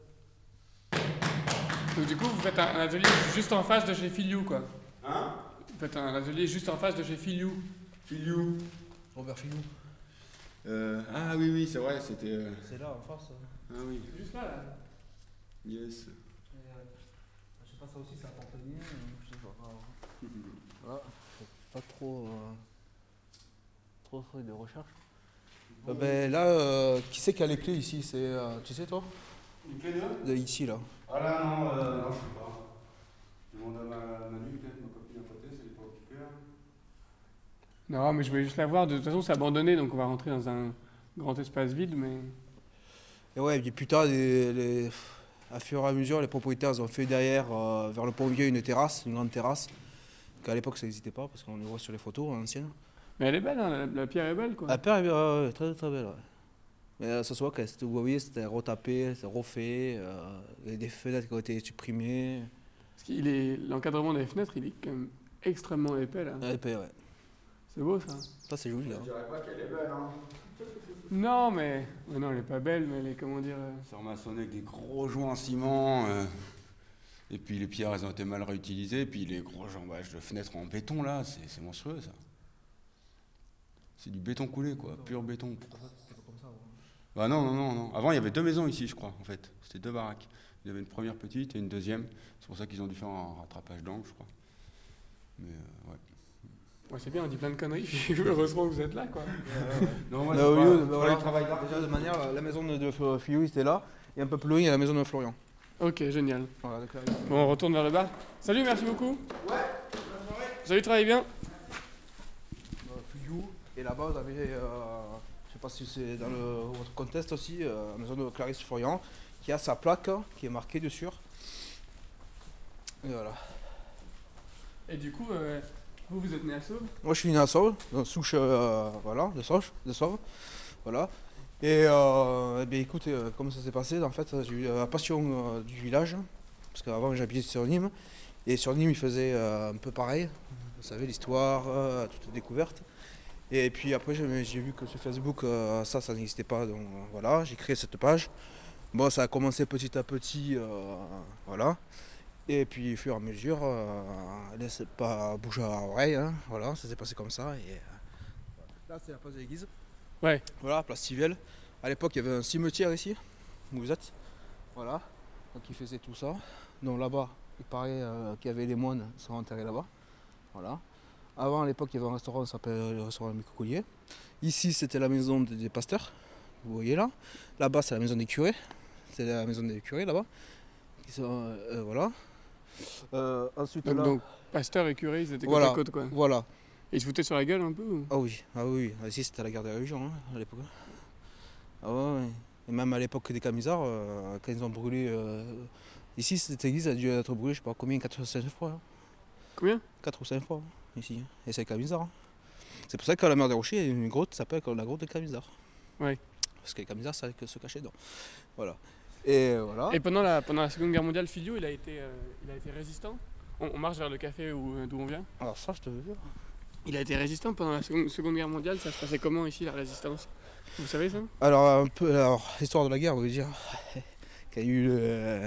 Donc du coup, vous faites un, un atelier juste en face de chez Filiou, quoi. Hein? Vous faites un atelier juste en face de chez Filiou. Filiou. Robert Fillou. Euh, ah oui, oui, c'est vrai, c'était. euh, C'est là en face. Ah oui. Juste là, là. Yes. Je sais pas, ça aussi ça appartenait. Je sais pas. Voilà. Pas trop. Euh, trop trop de recherche. Euh, ben là, euh, qui c'est qui a les clés ici? C'est, euh, tu sais toi? Une clé de? De ici là. Ah là, non, euh, non, je sais pas. Je demande à ma Manu, peut-être, ma copine à côté, c'est pas occupé là. Non, mais je voulais juste la voir. De toute façon, c'est abandonné, donc on va rentrer dans un grand espace vide, mais. Et ouais, et plus tard, les, les- à fur et à mesure, les propriétaires ont fait derrière, euh, vers le pont-vieux, une terrasse, une grande terrasse. Qu'à l'époque, ça n'existait pas, parce qu'on les voit sur les photos anciennes. Mais elle est belle, hein, la, la pierre est belle, quoi. La pierre est ouais, ouais, très très belle, ouais. Mais euh, ça se voit que c'était- vous voyez, c'était retapé, c'était refait, euh, il y a des fenêtres qui ont été supprimées. Parce qu'il est l'encadrement des fenêtres, il est quand même extrêmement épais là. Épais, ouais. C'est beau ça. Ça, c'est joli, hein. Je dirais pas qu'elle est belle, hein. Non, mais ouais, non, elle est pas belle, mais elle est comment dire. euh, C'est remaçonné avec des gros joints en ciment. euh, Et puis les pierres, elles ont été mal réutilisées. Et puis les gros jambages de fenêtres en béton, là, c'est c'est monstrueux, ça. C'est du béton coulé, quoi, pur béton. Bah non, non, non, non. Avant, il y avait deux maisons ici, je crois, en fait. C'était deux baraques. Il y avait une première petite et une deuxième. C'est pour ça qu'ils ont dû faire un rattrapage d'angle, je crois. Mais euh, ouais. Ouais, c'est bien, on dit plein de conneries, puis heureusement que vous êtes là, quoi. Non, moi, Là, c'est au pas- lieu de- c'est pas voilà, le travail d'art. déjà de manière, la maison de, de Fillou était là, et un peu plus loin, il y a la maison de Florian. Ok, génial. Voilà, d'accord. Bon, on retourne vers le bar. Salut, merci beaucoup. Ouais. Salut, travaille bien. Fuyou. Et là-bas, vous avez, euh, je sais pas si c'est dans le, votre contexte aussi, euh, la maison de Clarisse Florian, qui a sa plaque hein, qui est marquée dessus. Et voilà. Et du coup, euh, vous, vous êtes né à Sauve? Moi, je suis né à Sauve, dans souche, euh, voilà, de Sauve, de Sauve, voilà. Et euh, eh bien, écoute, euh, comment ça s'est passé? En fait, j'ai eu la passion euh, du village, parce qu'avant j'habitais sur Nîmes, et sur Nîmes, ils faisaient euh, un peu pareil. Vous savez, l'histoire, euh, toute découverte. Et puis après, j'ai j'ai vu que sur Facebook, euh, ça, ça n'existait pas. Donc euh, voilà, j'ai créé cette page. Bon, ça a commencé petit à petit, euh, voilà. Et puis, au fur et à mesure, euh, laisse pas bouger à l'oreille, hein, voilà, ça s'est passé comme ça. Et, euh, là, c'est la place de l'église. Ouais. Voilà, place Civelle. À l'époque, il y avait un cimetière ici, où vous êtes. Voilà, donc ils faisaient tout ça. Donc là-bas, il paraît euh, qu'il y avait les moines qui sont enterrés là-bas. Voilà. Avant, à l'époque, il y avait un restaurant qui s'appelait le restaurant Mico Collier. Ici, c'était la maison des, des pasteurs, vous voyez là. Là-bas, c'est la maison des curés. C'est la maison des curés là-bas. Qui sont, euh, voilà. Euh, ensuite, Donc, là, donc, pasteur et curé, ils étaient voilà, côte à côte, quoi. Voilà. Et ils se foutaient sur la gueule un peu ou... Ah oui, ah oui, ah, ici c'était la guerre des religions hein, à l'époque. Ah ouais, ouais. Et même à l'époque des Camisards, euh, quand ils ont brûlé. Euh, ici, cette église a dû être brûlée, je sais pas combien, quatre ou cinq fois. Hein. Combien? quatre ou cinq fois, hein, ici. Hein. Et c'est les Camisards. Hein. C'est pour ça que la mer des Rochers, il y a une grotte qui s'appelle la grotte des Camisards. Ouais. Parce que les Camisards, ça se cacher dedans. Voilà. Et voilà. Et pendant la, pendant la Seconde Guerre mondiale, Filiou, il a été, euh, il a été résistant. On, on marche vers le café où- d'où on vient. Alors ça, je te veux dire. Il a été résistant pendant la Seconde, Seconde Guerre mondiale. Ça se passait comment ici, la résistance? Vous savez ça? Alors, un peu, alors, l'histoire de la guerre, vous voulez dire, qu'il y a eu le. euh,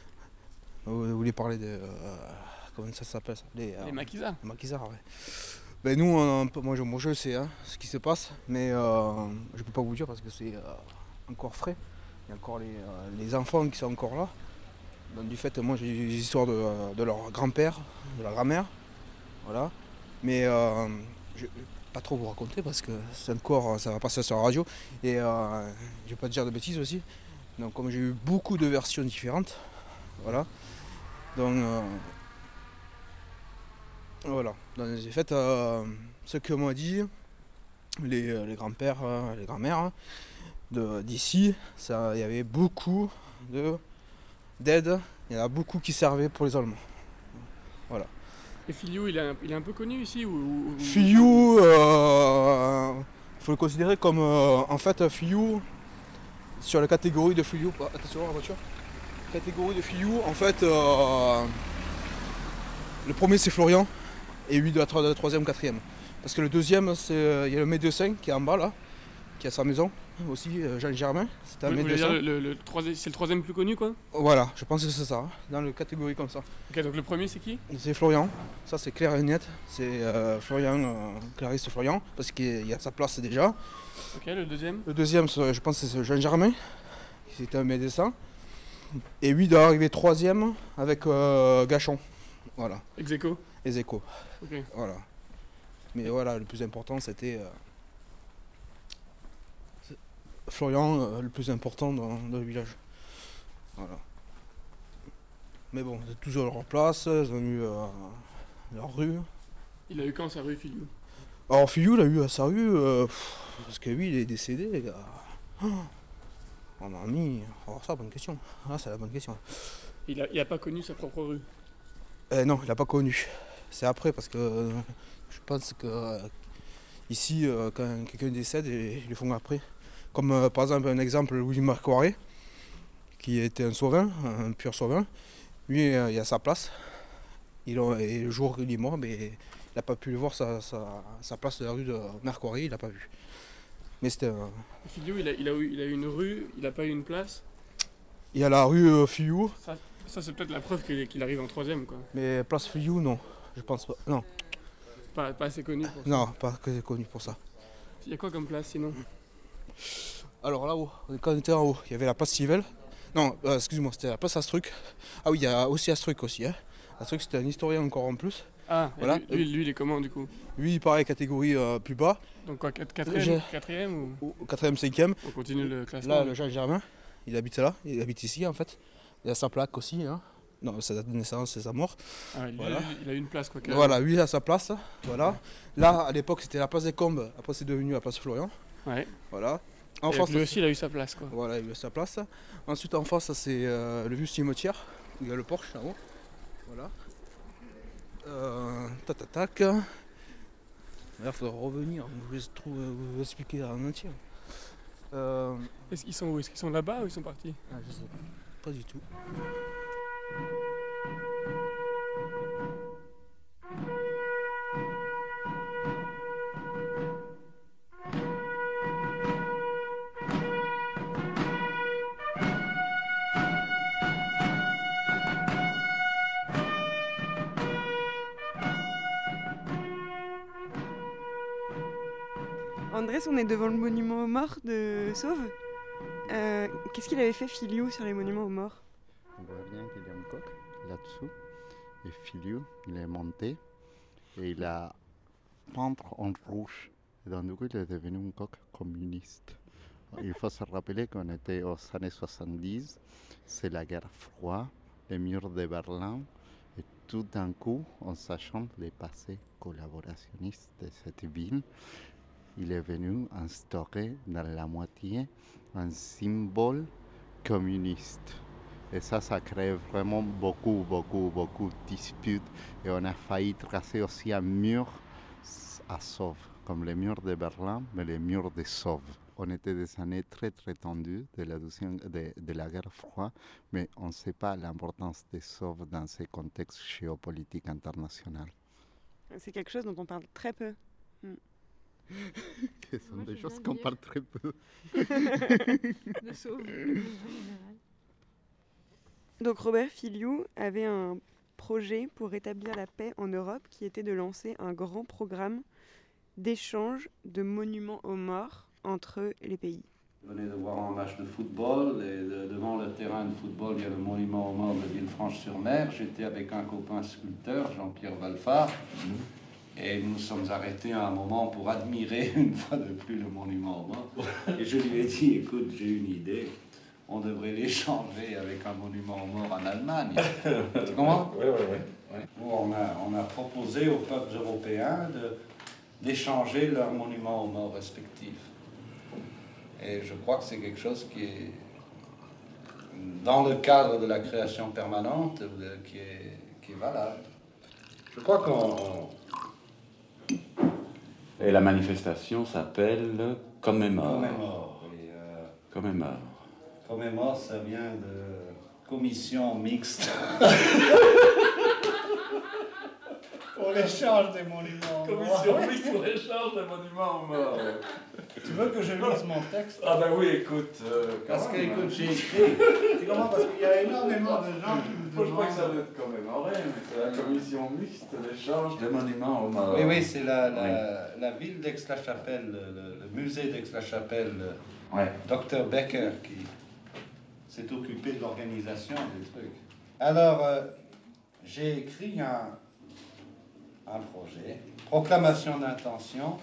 vous voulez parler de. euh, comment ça s'appelle ça? Les, euh, Les maquisards. Les maquisards, ouais. Ben nous, on a un peu, moi, je, moi je sais hein, ce qui se passe, mais euh, je peux pas vous dire parce que c'est euh, encore frais. Il y a encore les, euh, les enfants qui sont encore là. Donc, du fait, moi j'ai eu des histoires de, euh, de leur grand-père, de leur grand-mère, voilà. Mais euh, je ne vais pas trop vous raconter parce que c'est encore, ça va passer sur la radio et euh, je vais pas te dire de bêtises aussi. Donc comme j'ai eu beaucoup de versions différentes, voilà. Donc euh, voilà. Dans les faits, euh, ce que m'ont dit les, les grands-pères, euh, les grands-mères hein, de- d'ici, ça, il y avait beaucoup de d'aide. Il y en a beaucoup qui servaient pour les Allemands. Voilà. Et Filiou, il, est un- il est un peu connu ici ou, ou- ou- Filiou, euh, faut le considérer comme euh, en fait Filiou sur la catégorie de Filiou. Attention à la voiture. Catégorie de Filiou, en fait, euh, le premier c'est Florian et lui de la, tro- de la troisième, quatrième. Parce que le deuxième, c'est euh, il y a le médecin qui est en bas là, qui a sa maison aussi, euh, Jean Germain. C'est un Vous voulez dire médecin. le, le- le troisième- c'est le troisième plus connu, quoi? Voilà, je pense que c'est ça, hein, dans le catégorie comme ça. Ok, donc le premier, c'est qui? C'est Florian, ça c'est clair et net, c'est euh, Florian, euh, Clarisse Florian, parce qu'il y a sa place déjà. Ok, le deuxième? Le deuxième, c'est- je pense que c'est Jean Germain, qui était un médecin. Et lui doit arriver troisième avec euh, Gachon. Voilà. Ex-aequo. Ex-aequo. Ok. Voilà. Mais voilà, le plus important c'était euh, c'est Florian, euh, le plus important dans, dans le village. Voilà. Mais bon, c'est toujours leur place, ils ont eu euh, leur rue. Il a eu quand sa rue, Filiou? Alors Filiou, il a eu à sa rue, euh, pff, parce que lui, il est décédé, les gars. Oh, on a mis. Alors ça, bonne question. Ah, c'est la bonne question. Il a, il a pas connu sa propre rue. Euh, non, il n'a pas connu. C'est après, parce que euh, je pense que euh, ici, euh, quand quelqu'un décède, ils ils le font après. Comme euh, par exemple, un exemple, Louis-Marc Coiré, qui était un sauvin, un pur sauvin. Lui, euh, il a sa place. Il a- et le jour où il est mort, mais il n'a pas pu le voir, sa, sa, sa place de la rue de Mercoirie, il n'a pas vu. Mais c'était. euh, Filiou, il a, il, a eu, il a eu une rue, il a pas eu une place. il y a la rue euh, Filiou, Ça, ça c'est peut-être la preuve qu'il qu'il arrive en troisième, quoi. mais place Filiou, non. Je pense pas. Non, Pas, pas assez connu pour ça. non, pas que connu pour ça. Il y a quoi comme place sinon? Alors là-haut, quand on était en haut, il y avait la place Civelle. Non, euh, excuse-moi, c'était la place Astruc. Ah oui, il y a aussi Astruc aussi. Hein. Astruc, c'était un historien encore en plus. Ah, et Voilà. lui, lui, lui, il est comment du coup? Lui, il paraît catégorie euh, plus bas. Donc quoi, quat- J'ai- quatrième, quatrième ou? Au quatrième, cinquième. On continue le classement. Là, le Jean Germain. il habite là, il habite ici en fait. Il a sa plaque aussi, hein. Non, sa date de naissance, c'est sa mort. Ah, lui, voilà. Il a une place quoi. Voilà, lui il a sa place. Voilà. Là, à l'époque, c'était la place des Combes. Après, c'est devenu la place Florian. Ouais. Voilà. En Et face, lui aussi, il a eu sa place quoi. Voilà, il a eu sa place. Ensuite, en face, c'est euh, le vieux cimetière. Il y a le Porsche en haut. Voilà. Euh, tac, tac, tac. Là, il faudra revenir. Je vais trouver, vous expliquer en entier. Euh... Est-ce qu'ils sont où? Est-ce qu'ils sont là-bas ou ils sont partis? Ah, je sais pas. Pas du tout. Andrés, on est devant le monument aux morts de Sauve. Euh, Qu'est-ce qu'il avait fait Filiou sur les monuments aux morts? On voit bien qu'il y a un coq là-dessous. Et Filiou, il est monté et il a peint en rouge. Et donc du coup, il est devenu un coq communiste. Il faut se rappeler qu'on était aux années soixante-dix, c'est la guerre froide, les murs de Berlin. Et tout d'un coup, en sachant les passés collaborationnistes de cette ville, il est venu instaurer dans la moitié un symbole communiste. Et ça, ça crée vraiment beaucoup, beaucoup, beaucoup de disputes. Et on a failli tracer aussi un mur à Sauve, comme les murs de Berlin, mais les murs de Sauve. On était des années très, très tendues de la, deuxième, de, de la guerre froide, mais on ne sait pas l'importance de Sauve dans ce contexte géopolitique international. C'est quelque chose dont on parle très peu. Mm. Ce sont Moi, des choses qu'on parle très peu. De Sauve. Donc Robert Filiou avait un projet pour rétablir la paix en Europe qui était de lancer un grand programme d'échange de monuments aux morts entre les pays. Je venais de voir un match de football et de, devant le terrain de football, il y a le monument aux morts de Villefranche-sur-Mer. J'étais avec un copain sculpteur, Jean-Pierre Valfard, et nous nous sommes arrêtés à un moment pour admirer une fois de plus le monument aux morts. Et je lui ai dit, écoute, j'ai une idée, on devrait l'échanger avec un monument aux morts en Allemagne. Tu comprends? Oui, oui, oui. On a, on a proposé aux peuples européens de, d'échanger leurs monuments aux morts respectifs. Et je crois que c'est quelque chose qui est, dans le cadre de la création permanente, de, qui, est, qui est valable. Je crois qu'on... Et la manifestation s'appelle Commémore. Commémore, oui. Euh... Commémore. Commémore, ça vient de commission mixte. Pour l'échange des monuments aux morts. Commission mixte pour l'échange des monuments aux morts. Tu veux que je lise mon texte? Ah ben oui, écoute. Euh, parce que, écoute, j'ai écrit. Tu comprends? Parce qu'il y a énormément de gens qui nous demandent. Moi, je crois que ça doit être commémoré, mais c'est la commission mixte d'échange des monuments aux morts. Oui, oui, c'est la, la, oui. la ville d'Aix-la-Chapelle, le, le musée d'Aix-la-Chapelle, ouais. docteur Becker, qui s'est occupé de l'organisation des trucs. Alors, euh, j'ai écrit un, un projet, proclamation d'intention,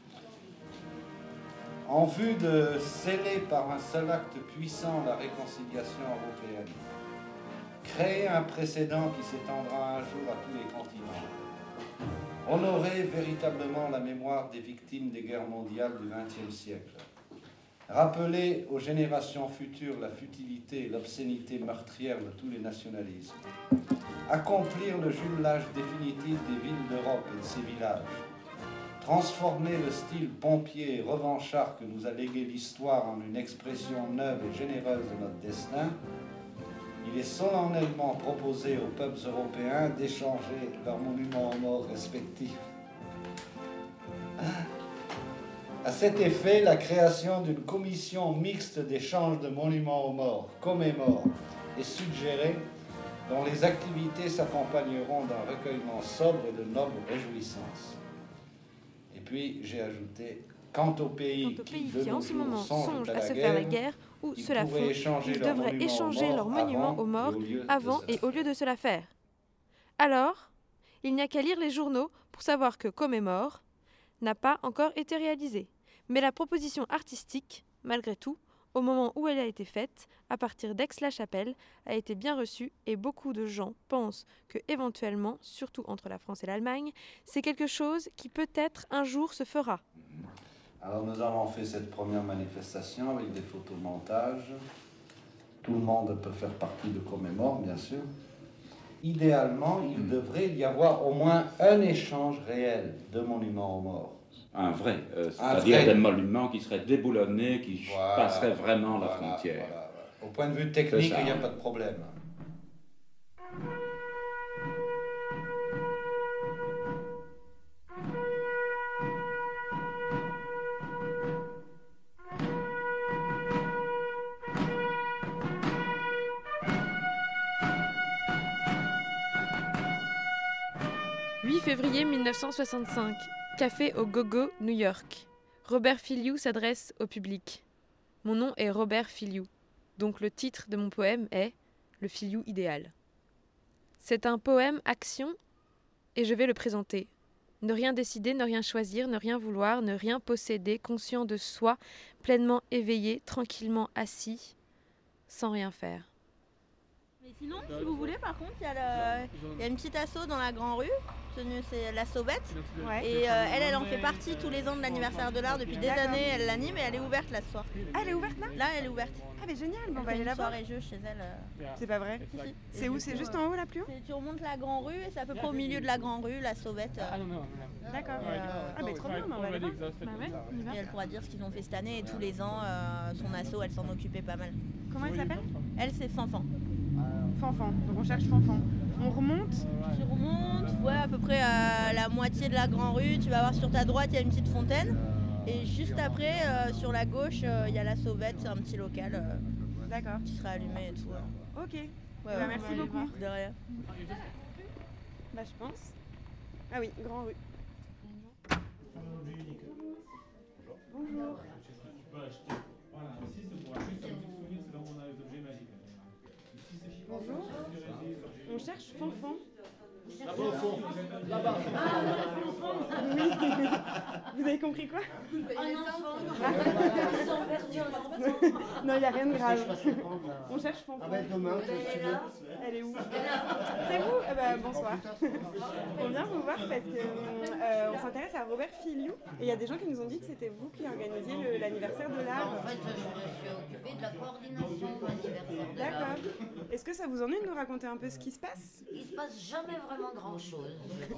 en vue de sceller par un seul acte puissant la réconciliation européenne, créer un précédent qui s'étendra un jour à tous les continents, honorer véritablement la mémoire des victimes des guerres mondiales du vingtième siècle, rappeler aux générations futures la futilité et l'obscénité meurtrière de tous les nationalismes, accomplir le jumelage définitif des villes d'Europe et de ses villages, transformer le style pompier et revanchard que nous a légué l'histoire en une expression neuve et généreuse de notre destin, il est solennellement proposé aux peuples européens d'échanger leurs monuments aux morts respectifs. À cet effet, la création d'une commission mixte d'échange de monuments aux morts, Commémore, est suggérée, dont les activités s'accompagneront d'un recueillement sobre et de nobles réjouissances. Et puis, j'ai ajouté, quant aux pays, quant aux qui, pays de qui en ce moment songent à, à se guerre, faire la guerre ou se la font, ils devraient échanger leurs monuments aux morts avant et au lieu de se la faire. Alors, il n'y a qu'à lire les journaux pour savoir que Commémore n'a pas encore été réalisé. Mais la proposition artistique, malgré tout, au moment où elle a été faite, à partir d'Aix-la-Chapelle, a été bien reçue et beaucoup de gens pensent que éventuellement, surtout entre la France et l'Allemagne, c'est quelque chose qui peut-être un jour se fera. Alors nous avons fait cette première manifestation avec des photomontages. Tout le monde peut faire partie de Commémore, bien sûr. Idéalement, il devrait y avoir au moins un échange réel de monuments aux morts. Un vrai, euh, Un c'est-à-dire vrai. des monuments qui seraient déboulonnés, qui Voilà, passeraient vraiment la voilà, frontière. voilà, voilà. Au point de vue technique, C'est ça, il n'y a hein. pas de problème. huit février mille neuf cent soixante-cinq, café au Go-Go, New York. Robert Filiou s'adresse au public. Mon nom est Robert Filiou, donc le titre de mon poème est Le Filiou idéal. C'est un poème action et je vais le présenter. Ne rien décider, ne rien choisir, ne rien vouloir, ne rien posséder, conscient de soi, pleinement éveillé, tranquillement assis, sans rien faire. Mais sinon, si vous voulez, par contre, il y, a le- il y a une petite asso dans la Grand Rue, tenue, c'est la Sauvette. Ouais. Et euh, elle, elle en fait partie tous les ans de l'anniversaire de l'art. Depuis des D'accord. années, elle l'anime et elle est ouverte là ce soir. Ah, elle est ouverte là Là, elle est ouverte. Ah, mais génial, bon, on Elle va fait aller une là-bas. soirée jeu chez elle. euh. C'est pas vrai Si, si. C'est Et où du C'est coup, juste euh, en haut là plus haut c'est- Tu remontes la Grand Rue et c'est à peu près au milieu de la Grand Rue, la Sauvette. euh. Ah non, non, non. D'accord. Et, euh, Ah, mais trop bien, mais on va aller voir. Bah ouais, on y va. Et elle pourra dire ce qu'ils ont fait cette année et tous les ans, euh, son asso, elle s'en occupait pas mal. Comment elle s'appelle Elle, c'est Fanfan. Fanfan, donc on cherche Fanfan. On remonte Tu remontes, ouais, à peu près à la moitié de la Grand Rue, tu vas voir sur ta droite, il y a une petite fontaine. Et juste après, euh, sur la gauche, euh, il y a la Sauvette, c'est un petit local euh, D'accord. qui sera allumé et tout. ouais. Ok. Ouais, Bah, ouais, merci on va aller beaucoup. voir. De rien. Bah, je pense. Ah oui, Grand Rue. Bonjour. Bonjour. On cherche Fanfan. Là-bas au fond. Là-bas. Oui. Vous avez compris quoi Un enfant. Ils ont perdu un enfant. Non, il n'y a rien de grave. Je sais pas comprendre, là. On cherche Fanfan. Ah ben, demain, Elle si est tu là. Elle est où C'est vous Eh ben, bonsoir. On vient vous voir parce que euh, on s'intéresse à Robert Filiou et il y a des gens qui nous ont dit que c'était vous qui organisiez le- l'anniversaire de l'art. En fait, je me suis occupée de la coordination de l'anniversaire de l'art. D'accord. Est-ce que ça vous ennuie de nous raconter un peu ce qui se passe Il se passe jamais vraiment grand-chose.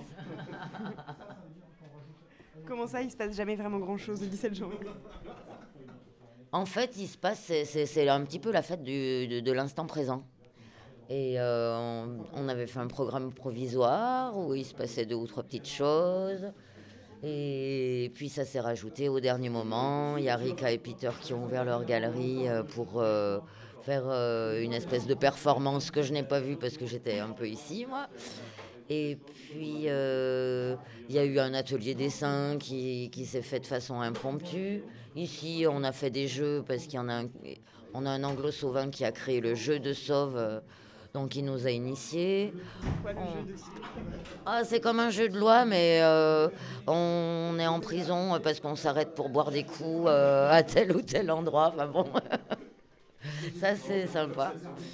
Comment ça, il se passe jamais vraiment grand-chose le dix-sept janvier En fait, il se passe, c'est- c'est c'est un petit peu la fête du- de, de l'instant présent. Et euh, on, on avait fait un programme provisoire où il se passait deux ou trois petites choses. Et puis ça s'est rajouté au dernier moment. Il y a Rika et Peter qui ont ouvert leur galerie euh, pour euh, faire euh, une espèce de performance que je n'ai pas vue parce que j'étais un peu ici, moi. Et puis, euh, il y a eu un atelier dessin qui, qui s'est fait de façon impromptue. Ici, on a fait des jeux parce qu'il y en a un, on a un anglo-sauvin qui a créé le jeu de sauve, euh, donc il nous a initiés. Quoi, le On- jeu de Ah, c'est comme un jeu de loi, mais euh, on est en prison parce qu'on s'arrête pour boire des coups euh, à tel ou tel endroit. Enfin bon, ça c'est sympa.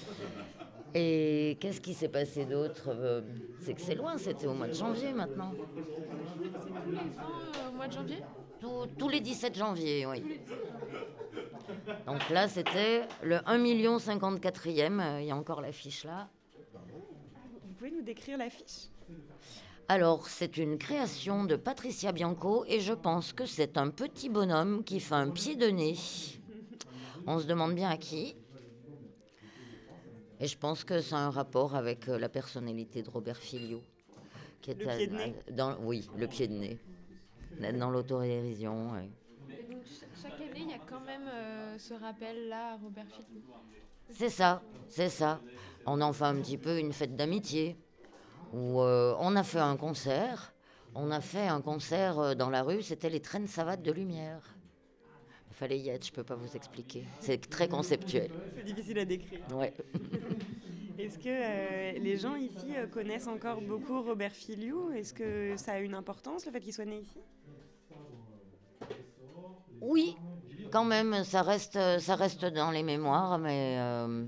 Et qu'est-ce qui s'est passé d'autre Euh, C'est que c'est loin, c'était au mois de janvier maintenant. Tous les ans euh, au mois de janvier Tous, tous les dix-sept janvier, oui. Donc là, c'était le un million cinquante-quatrième, euh, il y a encore l'affiche là. Vous pouvez nous décrire l'affiche Alors, c'est une création de Patricia Bianco et je pense que c'est un petit bonhomme qui fait un pied de nez. On se demande bien à qui. Et je pense que ça a un rapport avec euh, la personnalité de Robert Filiou. Qui est Le à- pied de nez à- dans, Oui, le pied de nez. Dans l'autodérision, oui. Et donc ch- chaque année, il y a quand même euh, ce rappel-là à Robert Filiou. C'est ça, c'est ça. On en fait un petit peu une fête d'amitié. Où euh, on a fait un concert. On a fait un concert euh, dans la rue, c'était les traînes savates de lumière. Il fallait y être, je ne peux pas vous expliquer. C'est très conceptuel. C'est difficile à décrire. Ouais. Est-ce que euh, les gens ici euh, connaissent encore beaucoup Robert Filiou? Est-ce que ça a une importance, le fait qu'il soit né ici? Oui, quand même, ça reste, ça reste dans les mémoires, mais euh,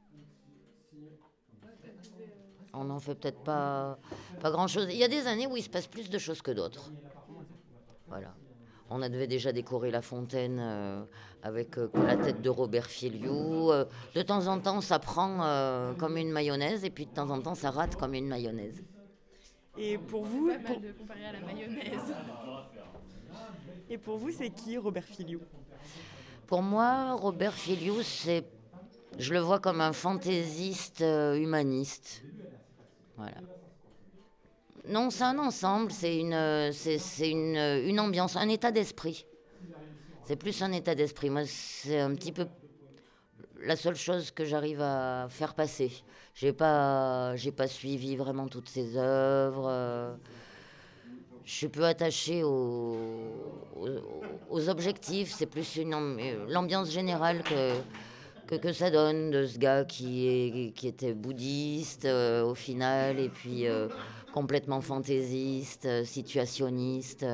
on n'en fait peut-être pas, pas grand-chose. Il y a des années où il se passe plus de choses que d'autres. Voilà. On avait déjà décoré la fontaine euh, avec euh, la tête de Robert Filiou. Euh, de temps en temps, ça prend euh, comme une mayonnaise, et puis de temps en temps, ça rate comme une mayonnaise. Et pour vous, Pas pour... mal de comparer à la mayonnaise. Et pour vous, c'est qui Robert Filiou? Pour moi, Robert Filiou, c'est, je le vois comme un fantaisiste euh, humaniste. Voilà. Non, c'est un ensemble, c'est une, c'est, c'est une, une ambiance, un état d'esprit. C'est plus un état d'esprit. Moi, c'est un petit peu la seule chose que j'arrive à faire passer. J'ai pas, j'ai pas suivi vraiment toutes ses œuvres. Euh, je suis peu attachée aux, aux, aux objectifs. C'est plus une, l'ambiance générale que, que, que ça donne de ce gars qui, est, qui était bouddhiste euh, au final, et puis euh, complètement fantaisiste, euh, situationniste.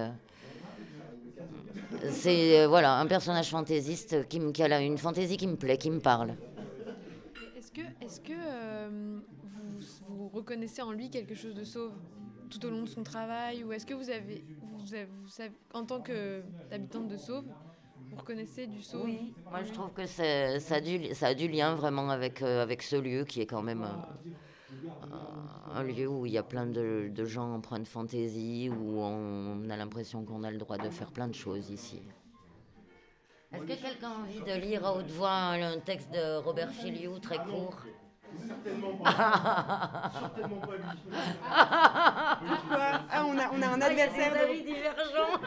C'est euh, voilà, un personnage fantaisiste qui, m- qui a une fantaisie qui me plaît, qui me parle. Est-ce que, est-ce que euh, vous, vous reconnaissez en lui quelque chose de Sauve tout au long de son travail, ou est-ce que vous avez, vous avez, vous savez, en tant qu'habitante de Sauve, vous reconnaissez du Sauve? Oui, moi je trouve que c'est, ça, a du, ça a du lien vraiment avec, euh, avec ce lieu qui est quand même un, un, un lieu où il y a plein de, de gens empreints de fantaisie, où on a l'impression qu'on a le droit de faire plein de choses ici. Est-ce que quelqu'un a envie de lire à haute voix un, un texte de Robert Filiou très court? Certainement pas. Certainement pas lui. Pourquoi? Ah, on a, on a un Ah, il y a adversaire. des de- avis divergents.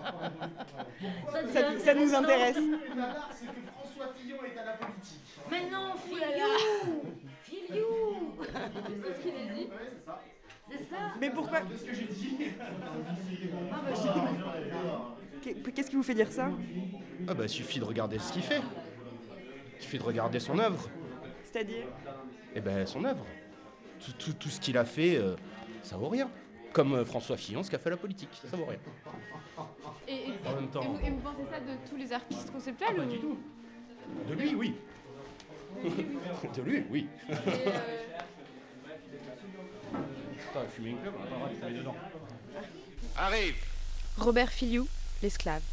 Ça, ça nous intéresse. Le nanar, c'est que François Fillon est à la politique. Mais non, Filiou Filiou C'est ce qu'il a dit. Ouais, c'est ça. C'est ça. Mais pourquoi? C'est ce que j'ai dit. Ah, bah, je- Qu'est- Qu'est-ce qui vous fait dire ça? Ah bah, il suffit de regarder ce qu'il fait. Il suffit de regarder son œuvre. C'est-à-dire? Eh ben, son œuvre. Tout, tout, tout ce qu'il a fait, euh, ça vaut rien. Comme euh, François Fillon, ce qu'a fait la politique, ça vaut rien. Et, et, En même temps. et vous, et vous pensez ça de tous les artistes conceptuels? Ah, pas ou... du tout. De lui, oui. De lui, oui. Et, euh, Attends, fumer une clope, on n'a pas le droit de fumer dedans. Arrive, Robert Filiou, l'esclave.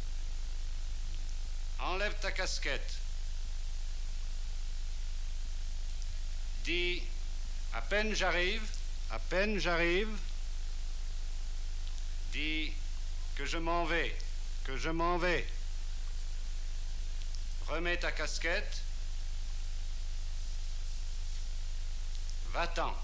enlève ta casquette. Dis, à peine j'arrive, à peine j'arrive. Dis que je m'en vais, que je m'en vais. Remets ta casquette. Va-t'en.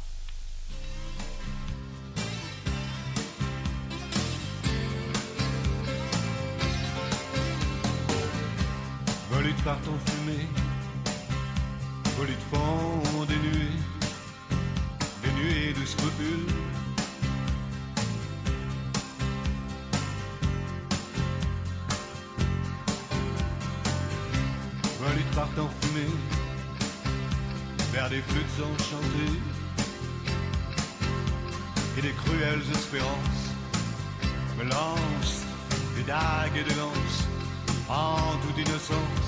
Volutes partent en fumée, volutes font des nuées, des nuées de scrupules. Volutes partent en fumée, vers des flûtes enchantées et des cruelles espérances, me lancent des dagues et des lances en toute innocence.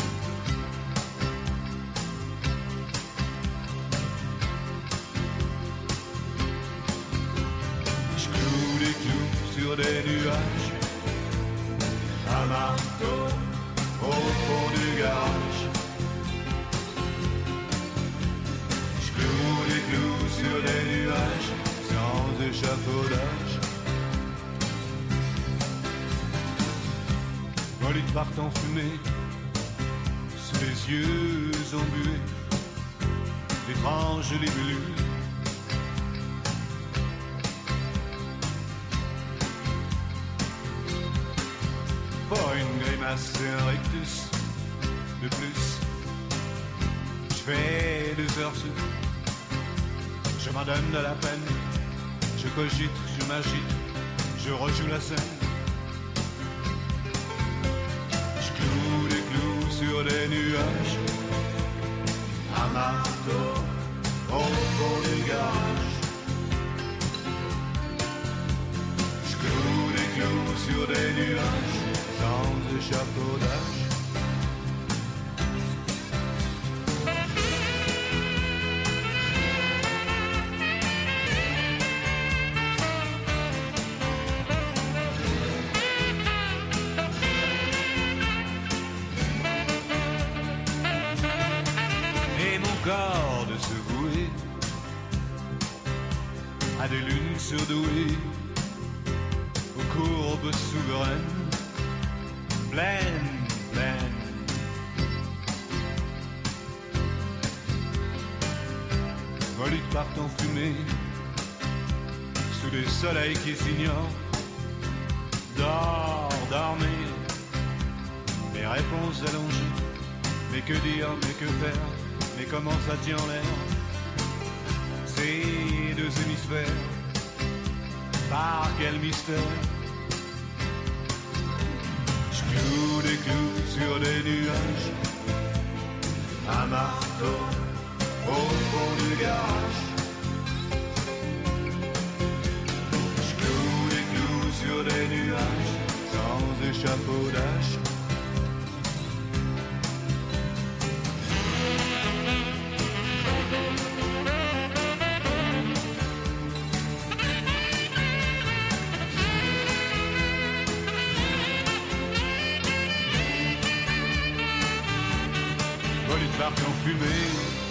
Je cloue des clous sur des nuages, un marteau au fond du garage. Je cloue des clous sur des nuages sans échafaudage. Volutes partent en fumée, sous les yeux embués, d'étranges libellules. Pas une grimace et un rictus de plus. Je fais des heures sup, je m'en donne de la peine. Je cogite, je m'agite, je rejoue la scène. Sur des nuages, un marteau au fond du garage. Je cloue des clous sur des nuages sans échafaudage. à des lunes surdouées, aux courbes souveraines, pleines, pleines. Volutes partent en fumée, sous des soleils qui s'ignorent. Dors, dormez, les réponses allongées. Mais que dire, mais que faire, mais comment ça tient en l'air? Ces deux hémisphères, par quel mystère? Je cloue des clous sur des nuages, un marteau au fond du garage. Je cloue des clous sur des nuages, sans échafaudage. Volutes partent en fumée,